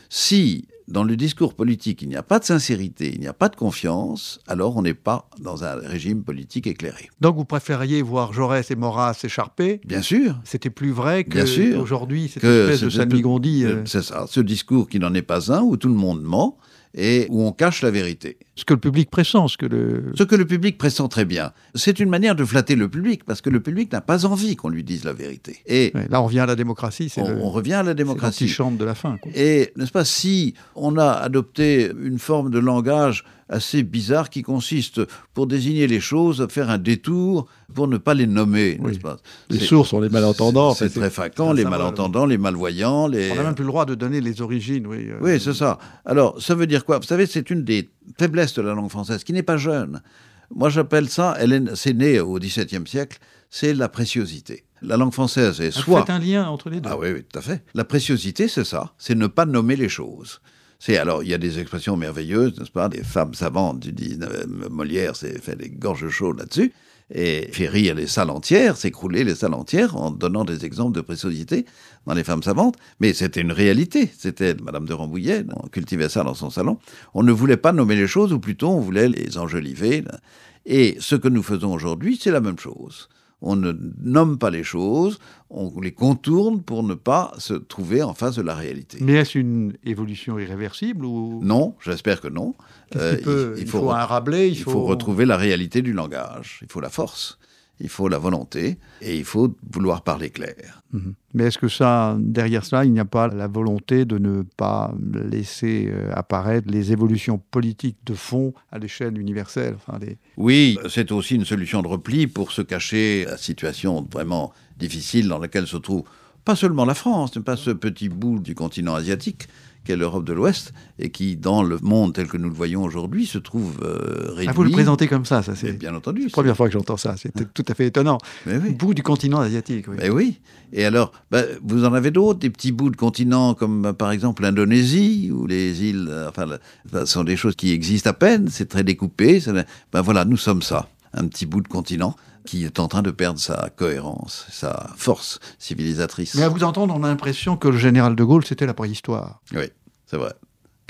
Si dans le discours politique, il n'y a pas de sincérité, il n'y a pas de confiance, alors on n'est pas dans un régime politique éclairé. Donc vous préfériez voir Jaurès et Maurras s'écharper ? Bien sûr. C'était plus vrai qu'aujourd'hui, cette que espèce de salmigondis. Euh, c'est ça, ce discours qui n'en est pas un, où tout le monde ment et où on cache la vérité. Ce que le public pressent, ce que le... Ce que le public pressent très bien. C'est une manière de flatter le public, parce que le public n'a pas envie qu'on lui dise la vérité. Et ouais, là, on revient à la démocratie. C'est on, le... on revient à la démocratie. C'est l'antichambre de la fin, quoi. Et, n'est-ce pas, si on a adopté une forme de langage assez bizarre qui consiste, pour désigner les choses, à faire un détour pour ne pas les nommer, oui. n'est-ce pas ? Les sources sont les malentendants. C'est, c'est très fréquent, les malentendants, les malvoyants. Les... On n'a même plus le droit de donner les origines, oui. Euh... Oui, c'est ça. Alors, ça veut dire quoi ? Vous savez, c'est une des faiblesses de la langue française, qui n'est pas jeune. Moi, j'appelle ça, elle est, c'est né au dix-septième siècle, c'est la préciosité. La langue française est soit... Vous faites un lien entre les deux. Ah oui, oui, tout à fait. La préciosité, c'est ça, c'est ne pas nommer les choses. C'est, alors, il y a des expressions merveilleuses, n'est-ce pas, des femmes savantes, tu dis, euh, Molière s'est fait des gorges chaudes là-dessus, et fait rire les salles entières, s'écrouler les salles entières en donnant des exemples de préciosité dans les femmes savantes, mais c'était une réalité, c'était Madame de Rambouillet, on cultivait ça dans son salon, on ne voulait pas nommer les choses, ou plutôt on voulait les enjoliver, et ce que nous faisons aujourd'hui, c'est la même chose. On ne nomme pas les choses, on les contourne pour ne pas se trouver en face de la réalité. Mais est-ce une évolution irréversible ou... Non, j'espère que non. Euh, peut, il, il, faut il faut un Rabelais, il, il faut... faut retrouver la réalité du langage, il faut la force, il faut la volonté, et il faut vouloir parler clair. Mmh. Mais est-ce que ça, derrière cela, il n'y a pas la volonté de ne pas laisser euh, apparaître les évolutions politiques de fond à l'échelle universelle, enfin, les... Oui, c'est aussi une solution de repli pour se cacher la situation vraiment difficile dans laquelle se trouve pas seulement la France, mais pas ce petit bout du continent asiatique qu'est l'Europe de l'Ouest, et qui, dans le monde tel que nous le voyons aujourd'hui, se trouve euh, réduit. Ah, vous le présentez comme ça, ça c'est... Mais bien entendu. C'est la première fois que j'entends ça, c'est tout à fait étonnant. Mais oui. Bout du continent asiatique, oui. Mais oui. Et alors, ben, vous en avez d'autres, des petits bouts de continents, comme ben, par exemple l'Indonésie, où les îles, euh, enfin, ben, sont des choses qui existent à peine, c'est très découpé. C'est, ben voilà, nous sommes ça, un petit bout de continent qui est en train de perdre sa cohérence, sa force civilisatrice. Mais à vous entendre, on a l'impression que le général de Gaulle, c'était la préhistoire. Oui, c'est vrai. Pourquoi ?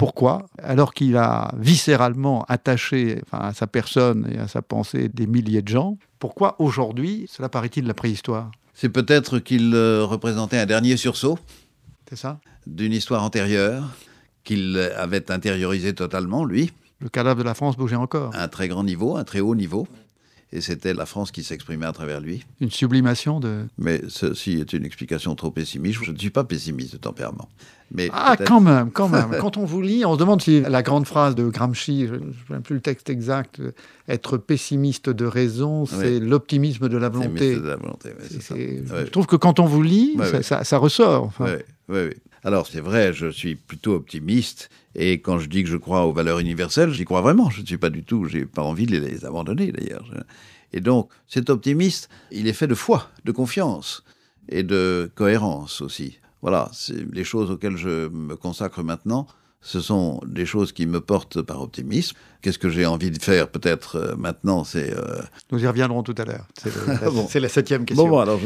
Alors qu'il a viscéralement attaché enfin, à sa personne et à sa pensée des milliers de gens, pourquoi aujourd'hui, cela paraît-il la préhistoire ? C'est peut-être qu'il euh, représentait un dernier sursaut. C'est ça ? D'une histoire antérieure, qu'il avait intériorisé totalement, lui. Le cadavre de la France bougeait encore. À un très grand niveau, un très haut niveau. Et c'était la France qui s'exprimait à travers lui. Une sublimation de... Mais ceci est une explication trop pessimiste. Je ne suis pas pessimiste de tempérament. Mais ah, quand même, quand même. Quand on vous lit, on se demande si la grande phrase de Gramsci, je ne sais plus le texte exact, être pessimiste de raison, c'est oui. l'optimisme de la volonté. De la volonté oui, c'est c'est, ça. Je oui. trouve que quand on vous lit, oui, ça, oui. Ça, ça ressort. Enfin. Oui, oui, oui. Alors, c'est vrai, je suis plutôt optimiste. Et quand je dis que je crois aux valeurs universelles, j'y crois vraiment. Je ne suis pas du tout, je n'ai pas envie de les abandonner, d'ailleurs. Et donc, cet optimiste, il est fait de foi, de confiance et de cohérence aussi. Voilà, c'est les choses auxquelles je me consacre maintenant, ce sont des choses qui me portent par optimisme. Qu'est-ce que j'ai envie de faire peut-être euh, maintenant, c'est... Euh... Nous y reviendrons tout à l'heure. C'est, le, la, bon. c'est la septième question. Bon, bon alors je...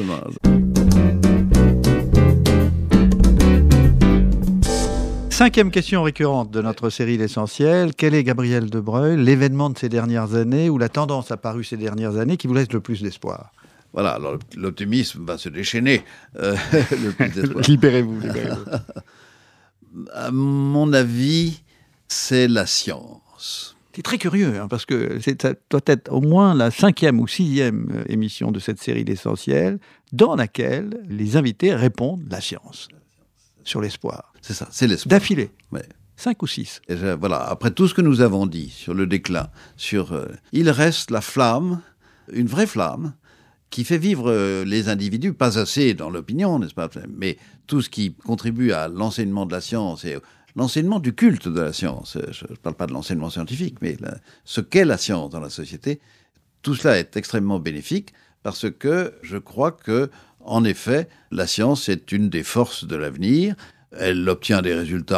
Cinquième question récurrente de notre série L'Essentiel. Quel est, Gabriel De Breuil, l'événement de ces dernières années ou la tendance apparue ces dernières années qui vous laisse le plus d'espoir ? Voilà, alors l'optimisme va se déchaîner. Euh, le plus d'espoir. libérez-vous, libérez-vous. À mon avis, c'est la science. C'est très curieux, hein, parce que c'est, ça doit être au moins la cinquième ou sixième émission de cette série L'Essentiel dans laquelle les invités répondent la science sur l'espoir. C'est ça, c'est l'espoir. D'affilée. Ouais. Cinq ou six. Et je, voilà, après tout ce que nous avons dit sur le déclin, sur, euh, il reste la flamme, une vraie flamme, qui fait vivre euh, les individus, pas assez dans l'opinion, n'est-ce pas, mais tout ce qui contribue à l'enseignement de la science et l'enseignement du culte de la science. Je ne parle pas de l'enseignement scientifique, mais la, ce qu'est la science dans la société, tout cela est extrêmement bénéfique parce que je crois que, en effet, la science est une des forces de l'avenir. Elle obtient des résultats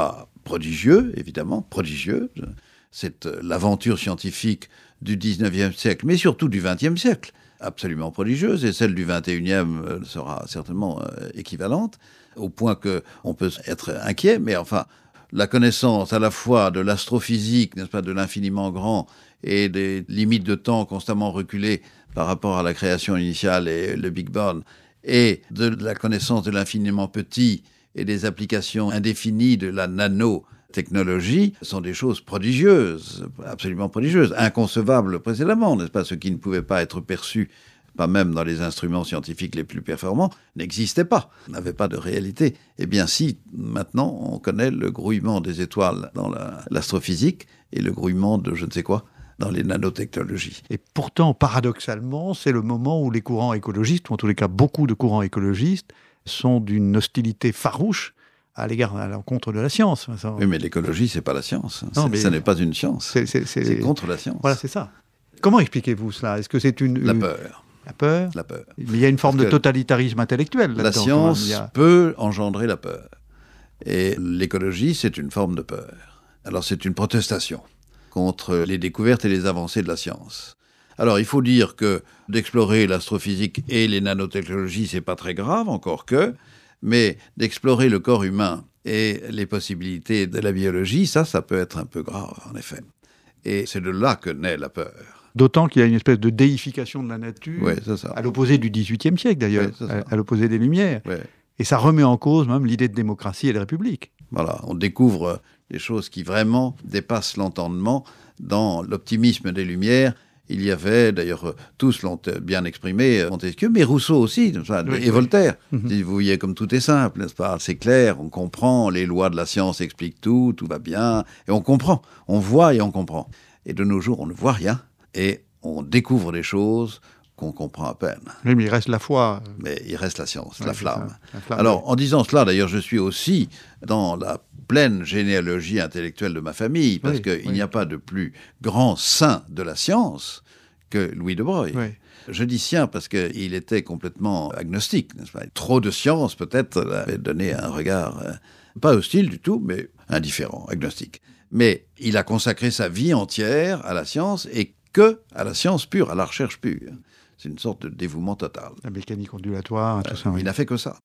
prodigieux, évidemment, prodigieux. C'est l'aventure scientifique du dix-neuvième siècle, mais surtout du vingtième siècle, absolument prodigieuse, et celle du vingt et unième sera certainement équivalente, au point qu'on peut être inquiet, mais enfin, la connaissance à la fois de l'astrophysique, n'est-ce pas, de l'infiniment grand, et des limites de temps constamment reculées par rapport à la création initiale et le Big Bang, et de la connaissance de l'infiniment petit et des applications indéfinies de la nanotechnologie sont des choses prodigieuses, absolument prodigieuses, inconcevables précédemment, n'est-ce pas? Ce qui ne pouvait pas être perçu, pas même dans les instruments scientifiques les plus performants, n'existait pas, n'avait pas de réalité. Eh bien si, maintenant, on connaît le grouillement des étoiles dans la, l'astrophysique et le grouillement de je ne sais quoi dans les nanotechnologies. Et pourtant, paradoxalement, c'est le moment où les courants écologistes, ou en tous les cas beaucoup de courants écologistes, sont d'une hostilité farouche à l'égard, à l'encontre de la science. Oui, mais l'écologie, c'est pas la science. Non, c'est, mais ça n'est pas une science. C'est, c'est, c'est... c'est contre la science. Voilà, c'est ça. Comment expliquez-vous cela? Est-ce que c'est une... La une... peur. La peur? La peur. Mais il y a une forme de totalitarisme intellectuel là-dedans. La science a... peut engendrer la peur. Et l'écologie, c'est une forme de peur. Alors, c'est une protestation contre les découvertes et les avancées de la science. Alors, il faut dire que d'explorer l'astrophysique et les nanotechnologies, c'est pas très grave, encore que, mais d'explorer le corps humain et les possibilités de la biologie, ça, ça peut être un peu grave, en effet. Et c'est de là que naît la peur. D'autant qu'il y a une espèce de déification de la nature, ouais, c'est ça. À l'opposé du dix-huitième siècle d'ailleurs, ouais, à, à l'opposé des Lumières. Ouais. Et ça remet en cause même l'idée de démocratie et de république. Voilà, on découvre des choses qui vraiment dépassent l'entendement. Dans l'optimisme des Lumières, il y avait, d'ailleurs, tous l'ont bien exprimé, Montesquieu, mais Rousseau aussi, oui, et Voltaire. Oui. Vous voyez comme tout est simple, n'est-ce pas? C'est clair, on comprend, les lois de la science expliquent tout, tout va bien, et on comprend, on voit et on comprend. Et de nos jours, on ne voit rien, et on découvre des choses qu'on comprend à peine. Oui, mais il reste la foi. Mais il reste la science, ouais, la, flamme. Ça, la flamme. Alors, oui. En disant cela, d'ailleurs, je suis aussi dans la pleine généalogie intellectuelle de ma famille, parce oui, qu'il oui. n'y a pas de plus grand saint de la science que Louis de Broglie. Oui. Je dis sien parce qu'il était complètement agnostique, n'est-ce pas? Trop de science, peut-être, avait donné un regard, euh, pas hostile du tout, mais indifférent, agnostique. Mais il a consacré sa vie entière à la science, et que à la science pure, à la recherche pure. C'est une sorte de dévouement total. La mécanique ondulatoire, tout euh, ça. Oui. Il n'a fait que ça.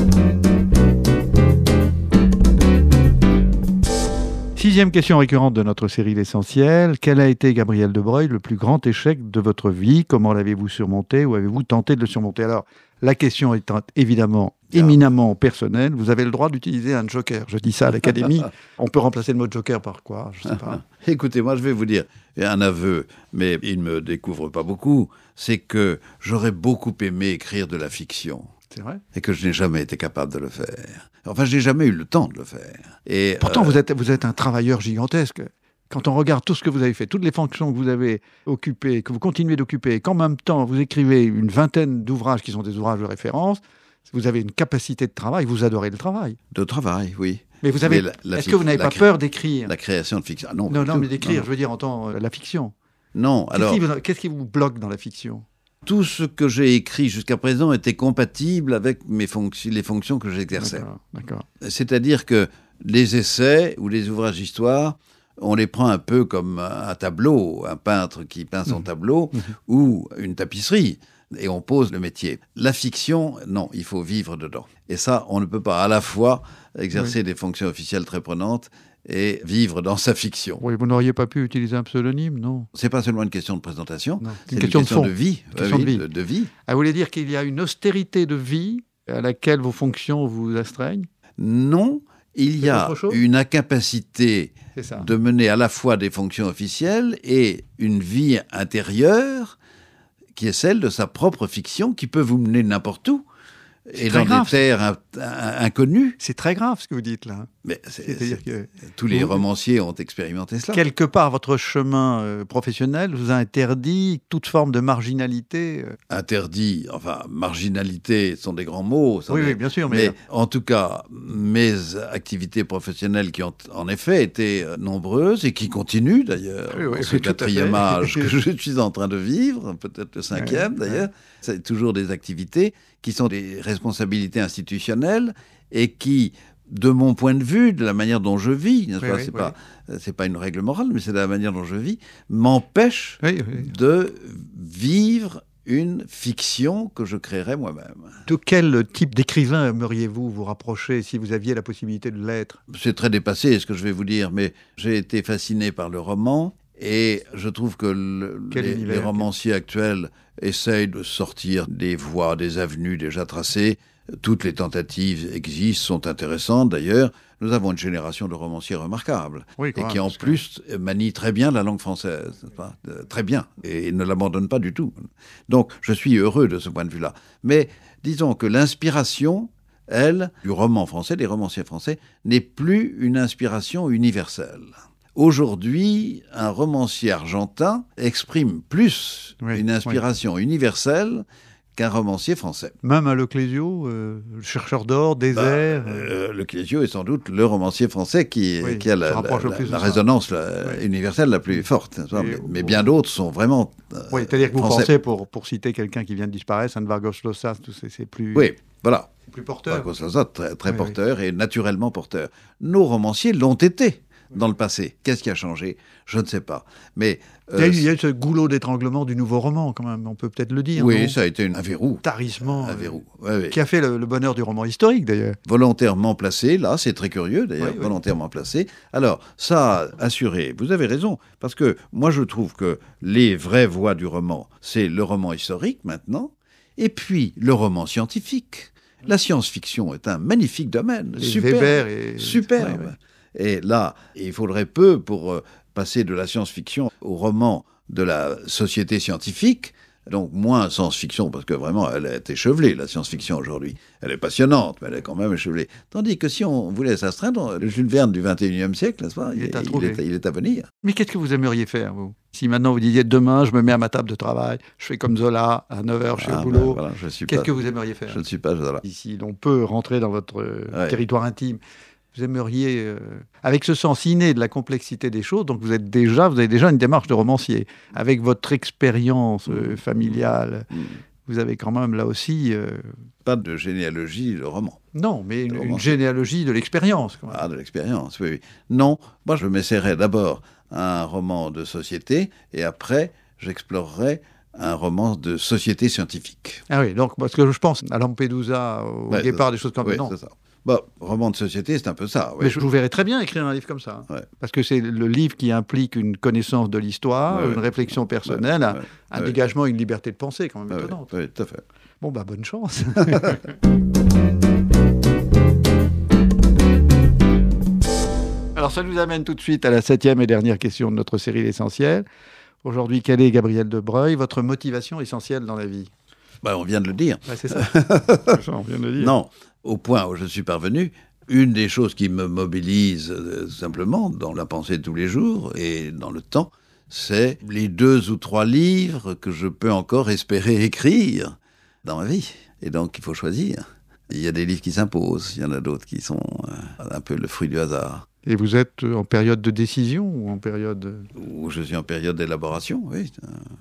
Sixième question récurrente de notre série L'Essentiel. Quel a été, Gabriel de Broglie, le plus grand échec de votre vie? Comment l'avez-vous surmonté ou avez-vous tenté de le surmonter? Alors, la question étant évidemment yeah. éminemment personnelle, vous avez le droit d'utiliser un joker. Je dis ça à l'Académie. On peut remplacer le mot joker par quoi? Je ne sais pas. Écoutez, moi je vais vous dire un aveu, mais il ne me découvre pas beaucoup, c'est que j'aurais beaucoup aimé écrire de la fiction. C'est vrai. Et que je n'ai jamais été capable de le faire. Enfin, je n'ai jamais eu le temps de le faire. Et pourtant, euh... vous êtes, vous êtes un travailleur gigantesque. Quand on regarde tout ce que vous avez fait, toutes les fonctions que vous avez occupées, que vous continuez d'occuper, et qu'en même temps, vous écrivez une vingtaine d'ouvrages qui sont des ouvrages de référence, vous avez une capacité de travail, vous adorez le travail. De travail, oui. Mais vous avez. Mais la, la est-ce que vous n'avez pas cré... peur d'écrire? La création de fiction. Ah, non, non, non, tout. mais d'écrire, non. je veux dire, en tant euh, la fiction. Non, alors. Qu'est-ce qui, vous, qu'est-ce qui vous bloque dans la fiction? Tout ce que j'ai écrit jusqu'à présent était compatible avec mes fonc- les fonctions que j'exerçais. D'accord, d'accord. C'est-à-dire que les essais ou les ouvrages d'histoire, on les prend un peu comme un tableau, un peintre qui peint son mmh. tableau, mmh. ou une tapisserie, et on pose le métier. La fiction, non, il faut vivre dedans. Et ça, on ne peut pas à la fois exercer oui. des fonctions officielles très prenantes et vivre dans sa fiction. Oui, vous n'auriez pas pu utiliser un pseudonyme, non? C'est pas seulement une question de présentation, non, c'est une question, une question de, de vie. Une question oui, de vie. De, de vie. Ah, vous voulez dire qu'il y a une austérité de vie à laquelle vos fonctions vous astreignent? Non, il y a une incapacité de mener à la fois des fonctions officielles et une vie intérieure qui est celle de sa propre fiction, qui peut vous mener n'importe où. Et dans grave, des terres in- in- inconnues. C'est très grave ce que vous dites là. Mais c'est, c'est, que tous les vous, romanciers ont expérimenté cela. Quelque part, votre chemin euh, professionnel vous a interdit toute forme de marginalité. Euh... Interdit, enfin, marginalité sont des grands mots. Oui, des... oui, bien sûr. Mais... mais en tout cas, mes activités professionnelles qui ont en effet été nombreuses et qui continuent d'ailleurs. Oui, oui, ce oui, quatrième âge que je suis en train de vivre, peut-être le cinquième oui, d'ailleurs. Oui. C'est toujours des activités qui sont des responsabilités institutionnelles et qui de mon point de vue, de la manière dont je vis, n'est-ce oui, pas, oui, c'est oui. pas, c'est pas une règle morale, mais c'est la manière dont je vis, m'empêche Oui, oui. de vivre une fiction que je créerais moi-même. De quel type d'écrivain aimeriez-vous vous rapprocher si vous aviez la possibilité de l'être? C'est très dépassé ce que je vais vous dire, mais j'ai été fasciné par le roman et je trouve que le, les, les romanciers actuels essayent de sortir des voies, des avenues déjà tracées. Toutes les tentatives existent, sont intéressantes d'ailleurs. Nous avons une génération de romanciers remarquables oui, et même, qui en plus que... manient très bien la langue française, pas très bien, et ne l'abandonnent pas du tout. Donc je suis heureux de ce point de vue-là. Mais disons que l'inspiration, elle, du roman français, des romanciers français, n'est plus une inspiration universelle. Aujourd'hui, un romancier argentin exprime plus oui, une inspiration oui. universelle qu'un romancier français. Même à Le Clésio, euh, le chercheur d'or, désert... Bah, euh, Le Clésio est sans doute le romancier français qui, oui, qui a la, la, la, la résonance la, oui. universelle la plus forte. Mais, mais bien d'autres sont vraiment euh, Oui, c'est-à-dire que vous français. pensez, pour, pour citer quelqu'un qui vient de disparaître, Saint Vargos Llosa, c'est plus... Oui, voilà. Plus porteur. Vargos Llosa, très, très oui, porteur oui. et naturellement porteur. Nos romanciers l'ont été dans le passé. Qu'est-ce qui a changé? Je ne sais pas. Mais euh, il, y a eu, il y a eu ce goulot d'étranglement du nouveau roman, quand même, on peut peut-être le dire. Oui, non ça a été un verrou. Tarissement. Un verrou. Euh, oui, oui. Qui a fait le, le bonheur du roman historique, d'ailleurs. Volontairement placé, là, c'est très curieux, d'ailleurs, oui, volontairement oui. placé. Alors, ça, assuré, vous avez raison, parce que moi, je trouve que les vraies voies du roman, c'est le roman historique, maintenant, et puis le roman scientifique. La science-fiction est un magnifique domaine, et superbe, Weber et... superbe. Oui, oui. Et là, il faudrait peu pour euh, passer de la science-fiction au roman de la société scientifique, donc moins science-fiction, parce que vraiment, elle est échevelée, la science-fiction aujourd'hui. Elle est passionnante, mais elle est quand même échevelée. Tandis que si on voulait s'astreindre, le Jules Verne du vingt et unième siècle, n'est-ce pas, il, il, est à il, est, il est à venir. Mais qu'est-ce que vous aimeriez faire, vous? Si maintenant vous disiez, demain, je me mets à ma table de travail, je fais comme Zola, à neuf heures, je suis ah, au boulot, ben voilà, qu'est-ce pas... que vous aimeriez faire? Je ne suis pas Zola. Si l'on peut rentrer dans votre ouais. territoire intime, vous aimeriez, euh, avec ce sens inné de la complexité des choses, donc vous êtes déjà, vous avez déjà une démarche de romancier, avec votre expérience euh, familiale, mmh. vous avez quand même là aussi... Euh... Pas de généalogie de roman. Non, mais une, une généalogie de l'expérience. Ah, de l'expérience, oui, oui. Non, moi je m'essaierai d'abord un roman de société, et après j'explorerai un roman de société scientifique. Ah oui, donc parce que je pense à Lampedusa, au ouais, départ, des choses comme oui, ça. Non. C'est ça. Bon, roman de société, c'est un peu ça. Oui. Mais je vous verrais très bien écrire un livre comme ça. Ouais. Parce que c'est le livre qui implique une connaissance de l'histoire, ouais, une réflexion personnelle, ouais, un, ouais, un ouais. dégagement, une liberté de pensée quand même ouais, étonnante. Oui, tout à fait. Bon, bah, bonne chance. Alors, ça nous amène tout de suite à la septième et dernière question de notre série L'Essentiel. Aujourd'hui, quelle est, Gabriel de Breuil, votre motivation essentielle dans la vie? Ben, on vient de le dire. Ouais, c'est ça. C'est ça, on vient de le dire. Non, au point où je suis parvenu, une des choses qui me mobilise euh, simplement dans la pensée de tous les jours et dans le temps, c'est les deux ou trois livres que je peux encore espérer écrire dans ma vie. Et donc, il faut choisir. Il y a des livres qui s'imposent, il y en a d'autres qui sont euh, un peu le fruit du hasard. Et vous êtes en période de décision ou en période... Où je suis en période d'élaboration, oui.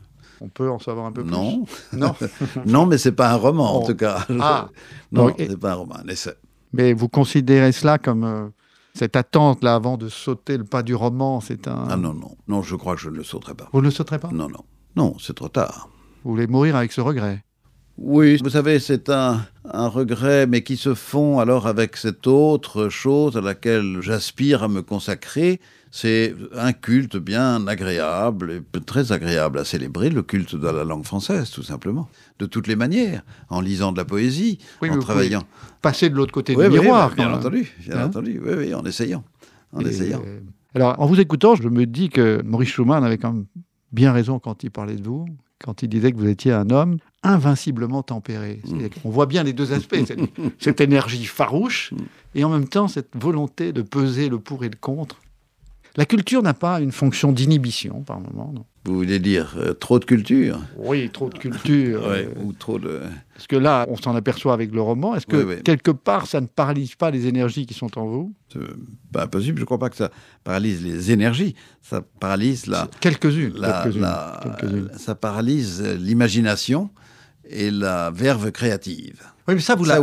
On peut en savoir un peu plus? Non. Non. Non, mais c'est pas un roman, oh. en tout cas. Ah. Non, Donc, c'est et... pas un roman, un essai. Mais vous considérez cela comme euh, cette attente là avant de sauter le pas du roman, c'est un... Ah non, non. Non, je crois que je ne le sauterai pas. Vous ne le sauterez pas? Non, non. Non, c'est trop tard. Vous voulez mourir avec ce regret? Oui, vous savez, c'est un, un regret, mais qui se fond alors avec cette autre chose à laquelle j'aspire à me consacrer. C'est un culte bien agréable, et très agréable à célébrer, le culte de la langue française, tout simplement. De toutes les manières, en lisant de la poésie, oui, en travaillant. Passer de l'autre côté oui, du oui, miroir. Oui, bien entendu, bien hein entendu, oui, oui, en essayant. En et essayant. Euh, alors, en vous écoutant, je me dis que Maurice Schumann avait quand même bien raison quand il parlait de vous, quand il disait que vous étiez un homme invinciblement tempéré. Mmh. On voit bien les deux aspects, cette, cette énergie farouche et en même temps cette volonté de peser le pour et le contre. La culture n'a pas une fonction d'inhibition par moment, non? Vous voulez dire euh, trop de culture? Oui, trop de culture. ouais, euh, ou trop de... Parce que là, on s'en aperçoit avec le roman. Est-ce que, oui, oui. quelque part, ça ne paralyse pas les énergies qui sont en vous? C'est pas impossible. Je ne crois pas que ça paralyse les énergies. Ça paralyse la... Quelques-unes. La, quelques-unes, la, quelques-unes. Ça paralyse l'imagination et la verve créative. Oui, mais ça, vous ça, la... oui.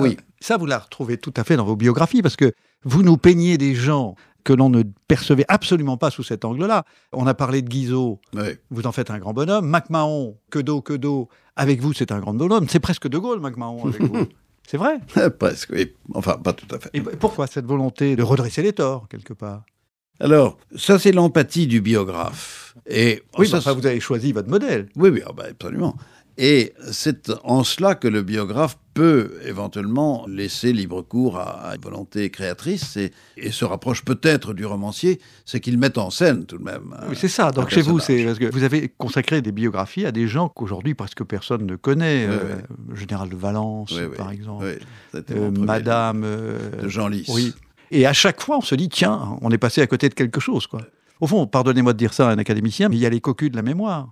Ça, vous la retrouvez tout à fait dans vos biographies, parce que vous nous peignez des gens que l'on ne percevait absolument pas sous cet angle-là. On a parlé de Guizot, Oui. vous en faites un grand bonhomme. MacMahon, que d'eau, que d'eau, avec vous, c'est un grand bonhomme. C'est presque De Gaulle, MacMahon, avec vous. C'est vrai. Presque, oui. Enfin, pas tout à fait. Et pourquoi cette volonté de redresser les torts, quelque part? Alors, ça, c'est l'empathie du biographe. Et Oui, ça, mais enfin, vous avez choisi votre modèle. Oui, oui, ah ben, absolument. Et c'est en cela que le biographe peut éventuellement laisser libre cours à, à une volonté créatrice et, et se rapproche peut-être du romancier, c'est qu'il met en scène tout de même. Un, oui, c'est ça. Donc chez vous, c'est parce que vous avez consacré des biographies à des gens qu'aujourd'hui presque personne ne connaît. Oui, euh, oui. Le général de Valence, oui, par oui, exemple. Oui, euh, Madame euh, de Genlis. Oui. Et à chaque fois, on se dit tiens, on est passé à côté de quelque chose, quoi. Au fond, pardonnez-moi de dire ça à un académicien, mais il y a les cocus de la mémoire.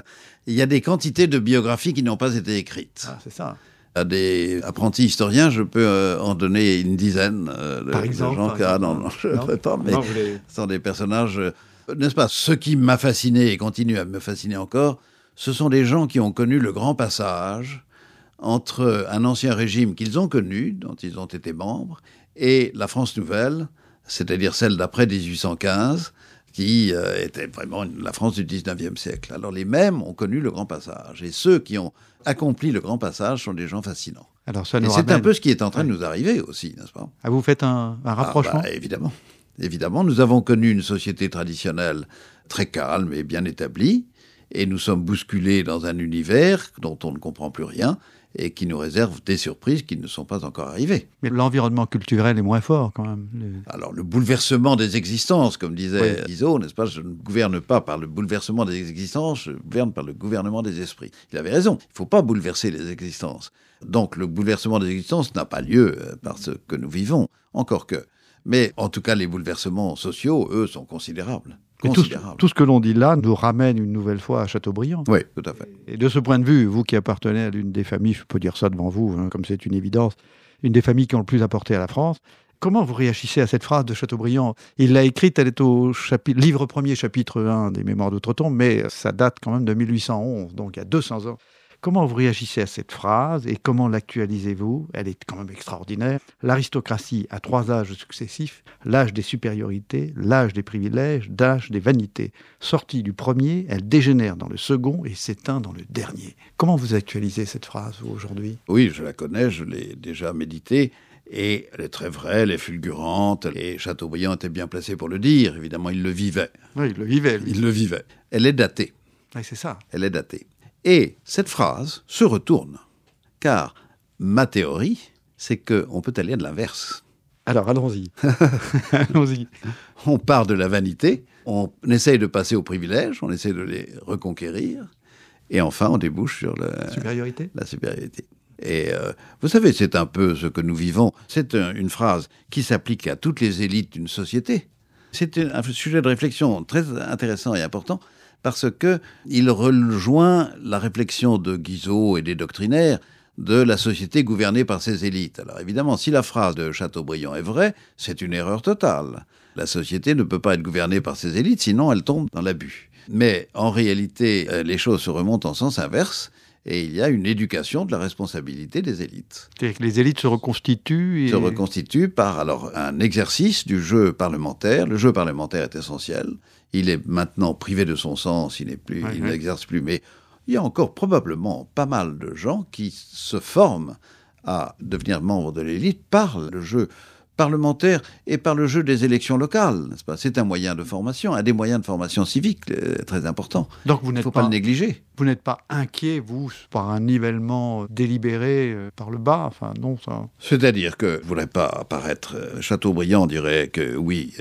Il y a des quantités de biographies qui n'ont pas été écrites. Ah, c'est ça. À des apprentis historiens, je peux euh, en donner une dizaine euh, de, par exemple, de gens. Par que, ah exemple. non, non, je ne non, pas, mais non, les... ce sont des personnages, euh, n'est-ce pas? Ce qui m'a fasciné et continue à me fasciner encore, ce sont des gens qui ont connu le grand passage entre un ancien régime qu'ils ont connu, dont ils ont été membres, et la France nouvelle, c'est-à-dire celle d'après dix-huit cent quinze, qui euh, était vraiment la France du dix-neuvième siècle. Alors les mêmes ont connu le grand passage. Et ceux qui ont accompli le grand passage sont des gens fascinants. Alors ça nous et ramène... c'est un peu ce qui est en train ouais. de nous arriver aussi, n'est-ce pas? Ah, vous faites un, un rapprochement? Ah, bah, évidemment. Évidemment, nous avons connu une société traditionnelle très calme et bien établie, et nous sommes bousculés dans un univers dont on ne comprend plus rien, et qui nous réserve des surprises qui ne sont pas encore arrivées. Mais l'environnement culturel est moins fort, quand même. Les... Alors, le bouleversement des existences, comme disait oui. Guizot, n'est-ce pas? Je ne gouverne pas par le bouleversement des existences, je gouverne par le gouvernement des esprits. Il avait raison, il ne faut pas bouleverser les existences. Donc, le bouleversement des existences n'a pas lieu par ce que nous vivons, encore que. Mais, en tout cas, les bouleversements sociaux, eux, sont considérables. Tout, tout ce que l'on dit là nous ramène une nouvelle fois à Chateaubriand. Oui, tout à fait. Et de ce point de vue, vous qui appartenez à l'une des familles, je peux dire ça devant vous, hein, comme c'est une évidence, une des familles qui ont le plus apporté à la France, comment vous réagissez à cette phrase de Chateaubriand? Il l'a écrite, elle est au chapitre, livre premier, chapitre un des Mémoires d'Outre-Tombe, mais ça date quand même de mille huit cent onze, donc il y a deux cents ans. Comment vous réagissez à cette phrase et comment l'actualisez-vous? Elle est quand même extraordinaire. L'aristocratie a trois âges successifs, l'âge des supériorités, l'âge des privilèges, l'âge des vanités. Sortie du premier, elle dégénère dans le second et s'éteint dans le dernier. Comment vous actualisez cette phrase aujourd'hui? Oui, je la connais, je l'ai déjà méditée. Et elle est très vraie, elle est fulgurante, et Chateaubriand était bien placé pour le dire. Évidemment, il le vivait. Oui, il le vivait. Lui. Il le vivait. Elle est datée. Oui, c'est ça. Elle est datée. Et cette phrase se retourne, car ma théorie, c'est qu'on peut aller de l'inverse. Alors, allons-y. allons-y. On part de la vanité, on essaye de passer aux privilèges, on essaye de les reconquérir, et enfin, on débouche sur la supériorité. La supériorité. Et euh, vous savez, c'est un peu ce que nous vivons. C'est un, une phrase qui s'applique à toutes les élites d'une société. C'est un, un sujet de réflexion très intéressant et important, parce qu'il rejoint la réflexion de Guizot et des doctrinaires de la société gouvernée par ses élites. Alors évidemment, si la phrase de Chateaubriand est vraie, c'est une erreur totale. La société ne peut pas être gouvernée par ses élites, sinon elle tombe dans l'abus. Mais en réalité, les choses se remontent en sens inverse, et il y a une éducation de la responsabilité des élites. C'est-à-dire que les élites se reconstituent et... Se reconstituent par alors un exercice du jeu parlementaire. Le jeu parlementaire est essentiel. Il est maintenant privé de son sens, il n'est plus, ouais, il ouais. n'exerce plus. Mais il y a encore probablement pas mal de gens qui se forment à devenir membres de l'élite par le jeu parlementaire et par le jeu des élections locales, n'est-ce pas? C'est un moyen de formation, un des moyens de formation civique euh, très important. Donc vous n'êtes Il ne faut pas, pas le négliger. Vous n'êtes pas inquiet, vous, par un nivellement délibéré euh, par le bas? Enfin, non, ça... C'est-à-dire que, je ne voudrais pas apparaître, euh, Chateaubriand dirait que oui,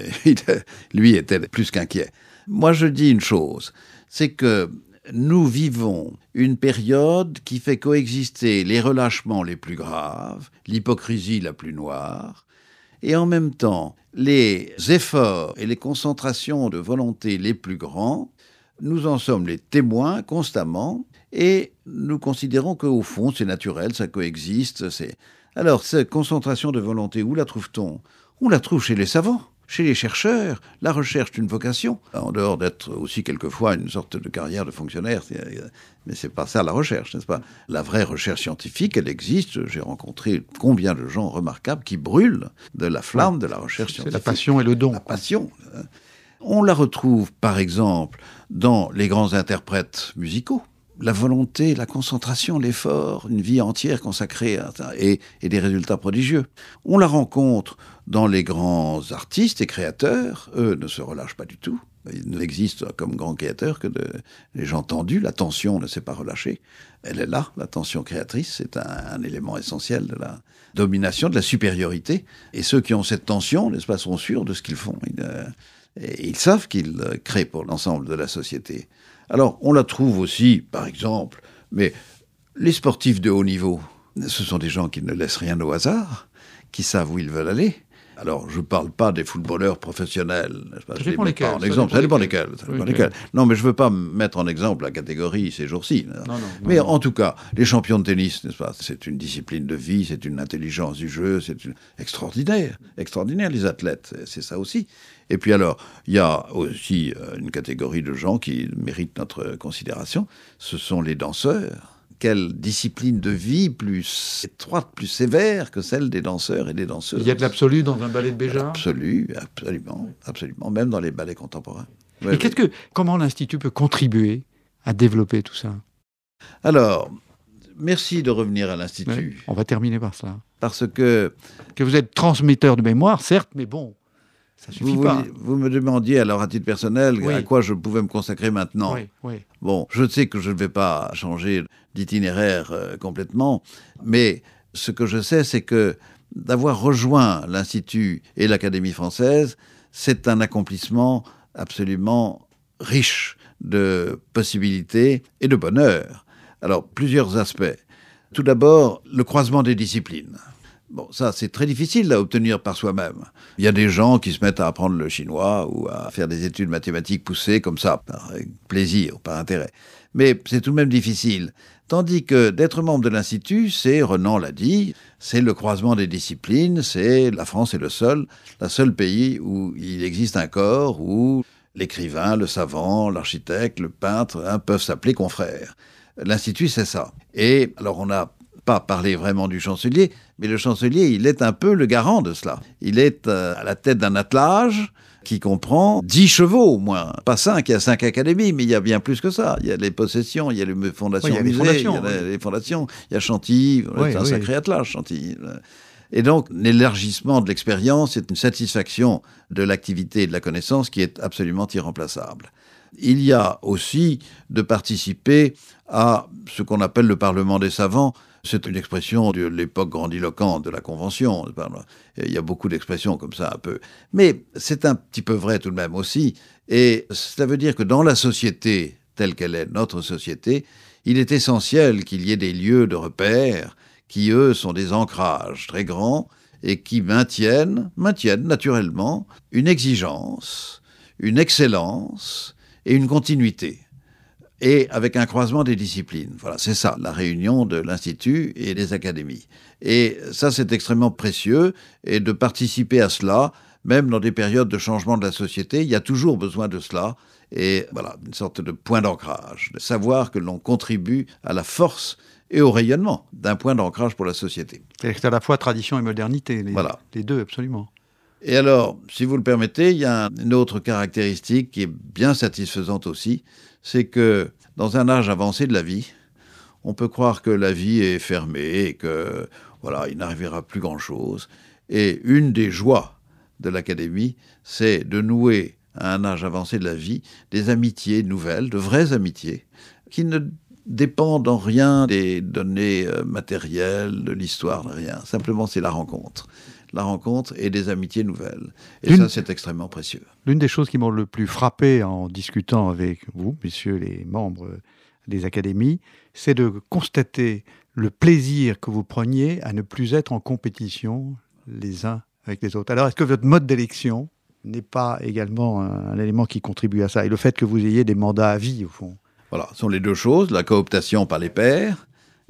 lui était plus qu'inquiet. Moi, je dis une chose, c'est que nous vivons une période qui fait coexister les relâchements les plus graves, l'hypocrisie la plus noire, et en même temps, les efforts et les concentrations de volonté les plus grands, nous en sommes les témoins constamment, et nous considérons qu'au fond, c'est naturel, ça coexiste. C'est... Alors, cette concentration de volonté, où la trouve-t-on? On la trouve chez les savants, chez les chercheurs, la recherche est une vocation, en dehors d'être aussi quelquefois une sorte de carrière de fonctionnaire. Mais c'est pas ça la recherche, n'est-ce pas? La vraie recherche scientifique, elle existe. J'ai rencontré combien de gens remarquables qui brûlent de la flamme de la recherche scientifique. C'est la passion et le don. La passion. On la retrouve, par exemple, dans les grands interprètes musicaux. La volonté, la concentration, l'effort, une vie entière consacrée à ça, et, et des résultats prodigieux. On la rencontre dans les grands artistes et créateurs. Eux ne se relâchent pas du tout. Ils n'existent comme grands créateurs que de, les gens tendus. La tension ne s'est pas relâchée. Elle est là, la tension créatrice. C'est un, un élément essentiel de la domination, de la supériorité. Et ceux qui ont cette tension, n'est-ce pas, sont sûrs de ce qu'ils font. Ils, euh, et ils savent qu'ils euh, créent pour l'ensemble de la société. Alors, on la trouve aussi, par exemple, mais les sportifs de haut niveau, ce sont des gens qui ne laissent rien au hasard, qui savent où ils veulent aller. Alors, je ne parle pas des footballeurs professionnels. Ça dépend lesquels. En exemple. Ça dépend lesquels. Ça dépend oui, lesquels. oui. Non, mais je ne veux pas mettre en exemple la catégorie ces jours-ci. Non, non, mais non, en tout cas, les champions de tennis, n'est-ce pas, c'est une discipline de vie, c'est une intelligence du jeu, c'est une... extraordinaire. Extraordinaire, les athlètes, c'est ça aussi. Et puis alors, il y a aussi une catégorie de gens qui méritent notre considération, ce sont les danseurs. Quelle discipline de vie plus étroite, plus sévère que celle des danseurs et des danseuses. Il y a de l'absolu dans un ballet de Béjart ? Absolu, absolument, absolument, même dans les ballets contemporains. Ouais, et qu'est-ce que, comment l'Institut peut contribuer à développer tout ça ? Alors, merci de revenir à l'Institut. Ouais, on va terminer par cela. Parce que... Que vous êtes transmetteur de mémoire, certes, mais bon... Ça suffit vous, pas. Vous me demandiez, alors à titre personnel, oui. à quoi je pouvais me consacrer maintenant. Oui, oui. Bon, je sais que je ne vais pas changer d'itinéraire euh, complètement, mais ce que je sais, c'est que d'avoir rejoint l'Institut et l'Académie française, c'est un accomplissement absolument riche de possibilités et de bonheur. Alors, plusieurs aspects. Tout d'abord, le croisement des disciplines. Bon, ça, c'est très difficile à obtenir par soi-même. Il y a des gens qui se mettent à apprendre le chinois ou à faire des études mathématiques poussées comme ça, par plaisir, par intérêt. Mais c'est tout de même difficile. Tandis que d'être membre de l'Institut, c'est, Renan l'a dit, c'est le croisement des disciplines, c'est la France est le seul, la seul pays où il existe un corps où l'écrivain, le savant, l'architecte, le peintre hein, peuvent s'appeler confrères. L'Institut, c'est ça. Et alors, on n'a pas parlé vraiment du chancelier, mais le chancelier, il est un peu le garant de cela. Il est euh, à la tête d'un attelage qui comprend dix chevaux au moins. Pas cinq, il y a cinq académies, mais il y a bien plus que ça. Il y a les possessions, il y a les fondations oui, il y a musées, les fondations, il y a oui. les fondations, il y a Chantilly, Oui, c'est un oui. sacré attelage, Chantilly. Et donc, l'élargissement de l'expérience est une satisfaction de l'activité et de la connaissance qui est absolument irremplaçable. Il y a aussi de participer à ce qu'on appelle le Parlement des savants. C'est une expression de l'époque grandiloquente de la Convention. Il y a beaucoup d'expressions comme ça un peu. Mais c'est un petit peu vrai tout de même aussi. Et ça veut dire que dans la société telle qu'elle est, notre société, il est essentiel qu'il y ait des lieux de repère qui, eux, sont des ancrages très grands et qui maintiennent, maintiennent naturellement une exigence, une excellence et une continuité. Et avec un croisement des disciplines. Voilà, c'est ça, la réunion de l'Institut et des académies. Et ça, c'est extrêmement précieux. Et de participer à cela, même dans des périodes de changement de la société, il y a toujours besoin de cela. Et voilà, une sorte de point d'ancrage, de savoir que l'on contribue à la force et au rayonnement d'un point d'ancrage pour la société. C'est à la fois tradition et modernité, les, voilà. les deux, absolument. Et alors, si vous le permettez, il y a une autre caractéristique qui est bien satisfaisante aussi, c'est que dans un âge avancé de la vie, on peut croire que la vie est fermée et que voilà, il n'arrivera plus grand-chose. Et une des joies de l'Académie, c'est de nouer à un âge avancé de la vie des amitiés nouvelles, de vraies amitiés, qui ne dépendent en rien des données matérielles, de l'histoire, de rien. Simplement, c'est la rencontre. La rencontre et des amitiés nouvelles. Et L'une... ça, c'est extrêmement précieux. L'une des choses qui m'ont le plus frappé en discutant avec vous, messieurs les membres des académies, c'est de constater le plaisir que vous preniez à ne plus être en compétition les uns avec les autres. Alors, est-ce que votre mode d'élection n'est pas également un, un élément qui contribue à ça ? Et le fait que vous ayez des mandats à vie, au fond ? Voilà, ce sont les deux choses, la cooptation par les pairs,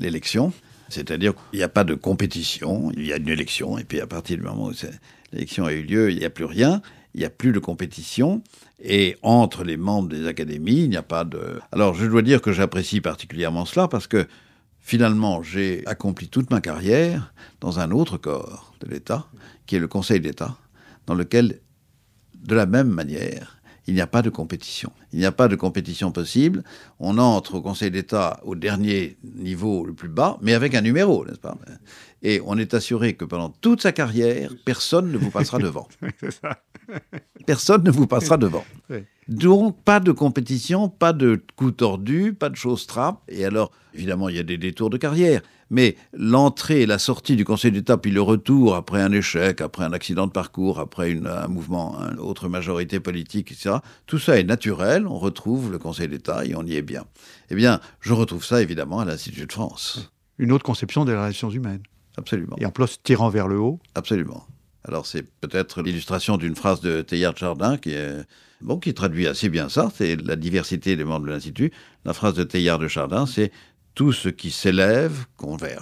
l'élection. C'est-à-dire qu'il n'y a pas de compétition, il y a une élection, et puis à partir du moment où l'élection a eu lieu, il n'y a plus rien, il n'y a plus de compétition, et entre les membres des académies, il n'y a pas de... Alors je dois dire que j'apprécie particulièrement cela, parce que finalement, j'ai accompli toute ma carrière dans un autre corps de l'État, qui est le Conseil d'État, dans lequel, de la même manière, il n'y a pas de compétition. Il n'y a pas de compétition possible. On entre au Conseil d'État au dernier niveau, le plus bas, mais avec un numéro, n'est-ce pas ? Et on est assuré que pendant toute sa carrière, personne ne vous passera devant. C'est ça. Personne ne vous passera devant. Oui. Donc, pas de compétition, pas de coups tordus, pas de choses trappes. Et alors, évidemment, il y a des détours de carrière. Mais l'entrée et la sortie du Conseil d'État, puis le retour après un échec, après un accident de parcours, après une, un mouvement, une autre majorité politique, et cetera, tout ça est naturel. On retrouve le Conseil d'État et on y est bien. Eh bien, je retrouve ça, évidemment, à l'Institut de France. Une autre conception des relations humaines. Absolument. Et en plus, tirant vers le haut. Absolument. Alors, c'est peut-être l'illustration d'une phrase de Teilhard de Chardin qui est... Bon, qui traduit assez bien ça, c'est la diversité des membres de l'Institut. La phrase de Teilhard de Chardin, c'est « Tout ce qui s'élève converge ».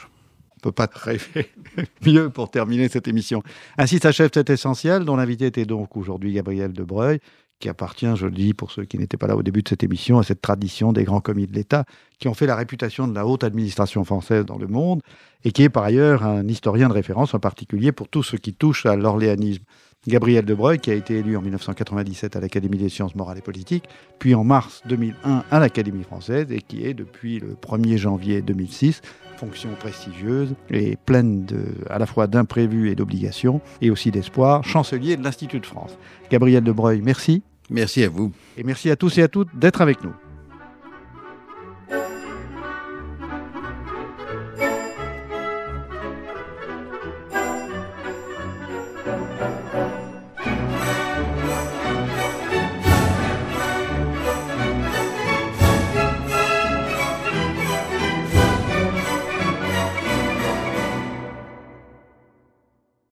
On ne peut pas rêver mieux pour terminer cette émission. Ainsi s'achève cet essentiel, dont l'invité était donc aujourd'hui Gabriel de Broglie, qui appartient, je le dis pour ceux qui n'étaient pas là au début de cette émission, à cette tradition des grands commis de l'État, qui ont fait la réputation de la haute administration française dans le monde, et qui est par ailleurs un historien de référence, en particulier pour tout ce qui touche à l'orléanisme. Gabriel de Broglie, qui a été élu en dix-neuf cent quatre-vingt-dix-sept à l'Académie des sciences morales et politiques, puis en mars deux mille un à l'Académie française, et qui est depuis le premier janvier deux mille six, fonction prestigieuse et pleine de, à la fois d'imprévus et d'obligations, et aussi d'espoir, chancelier de l'Institut de France. Gabriel de Broglie, merci. Merci à vous. Et merci à tous et à toutes d'être avec nous.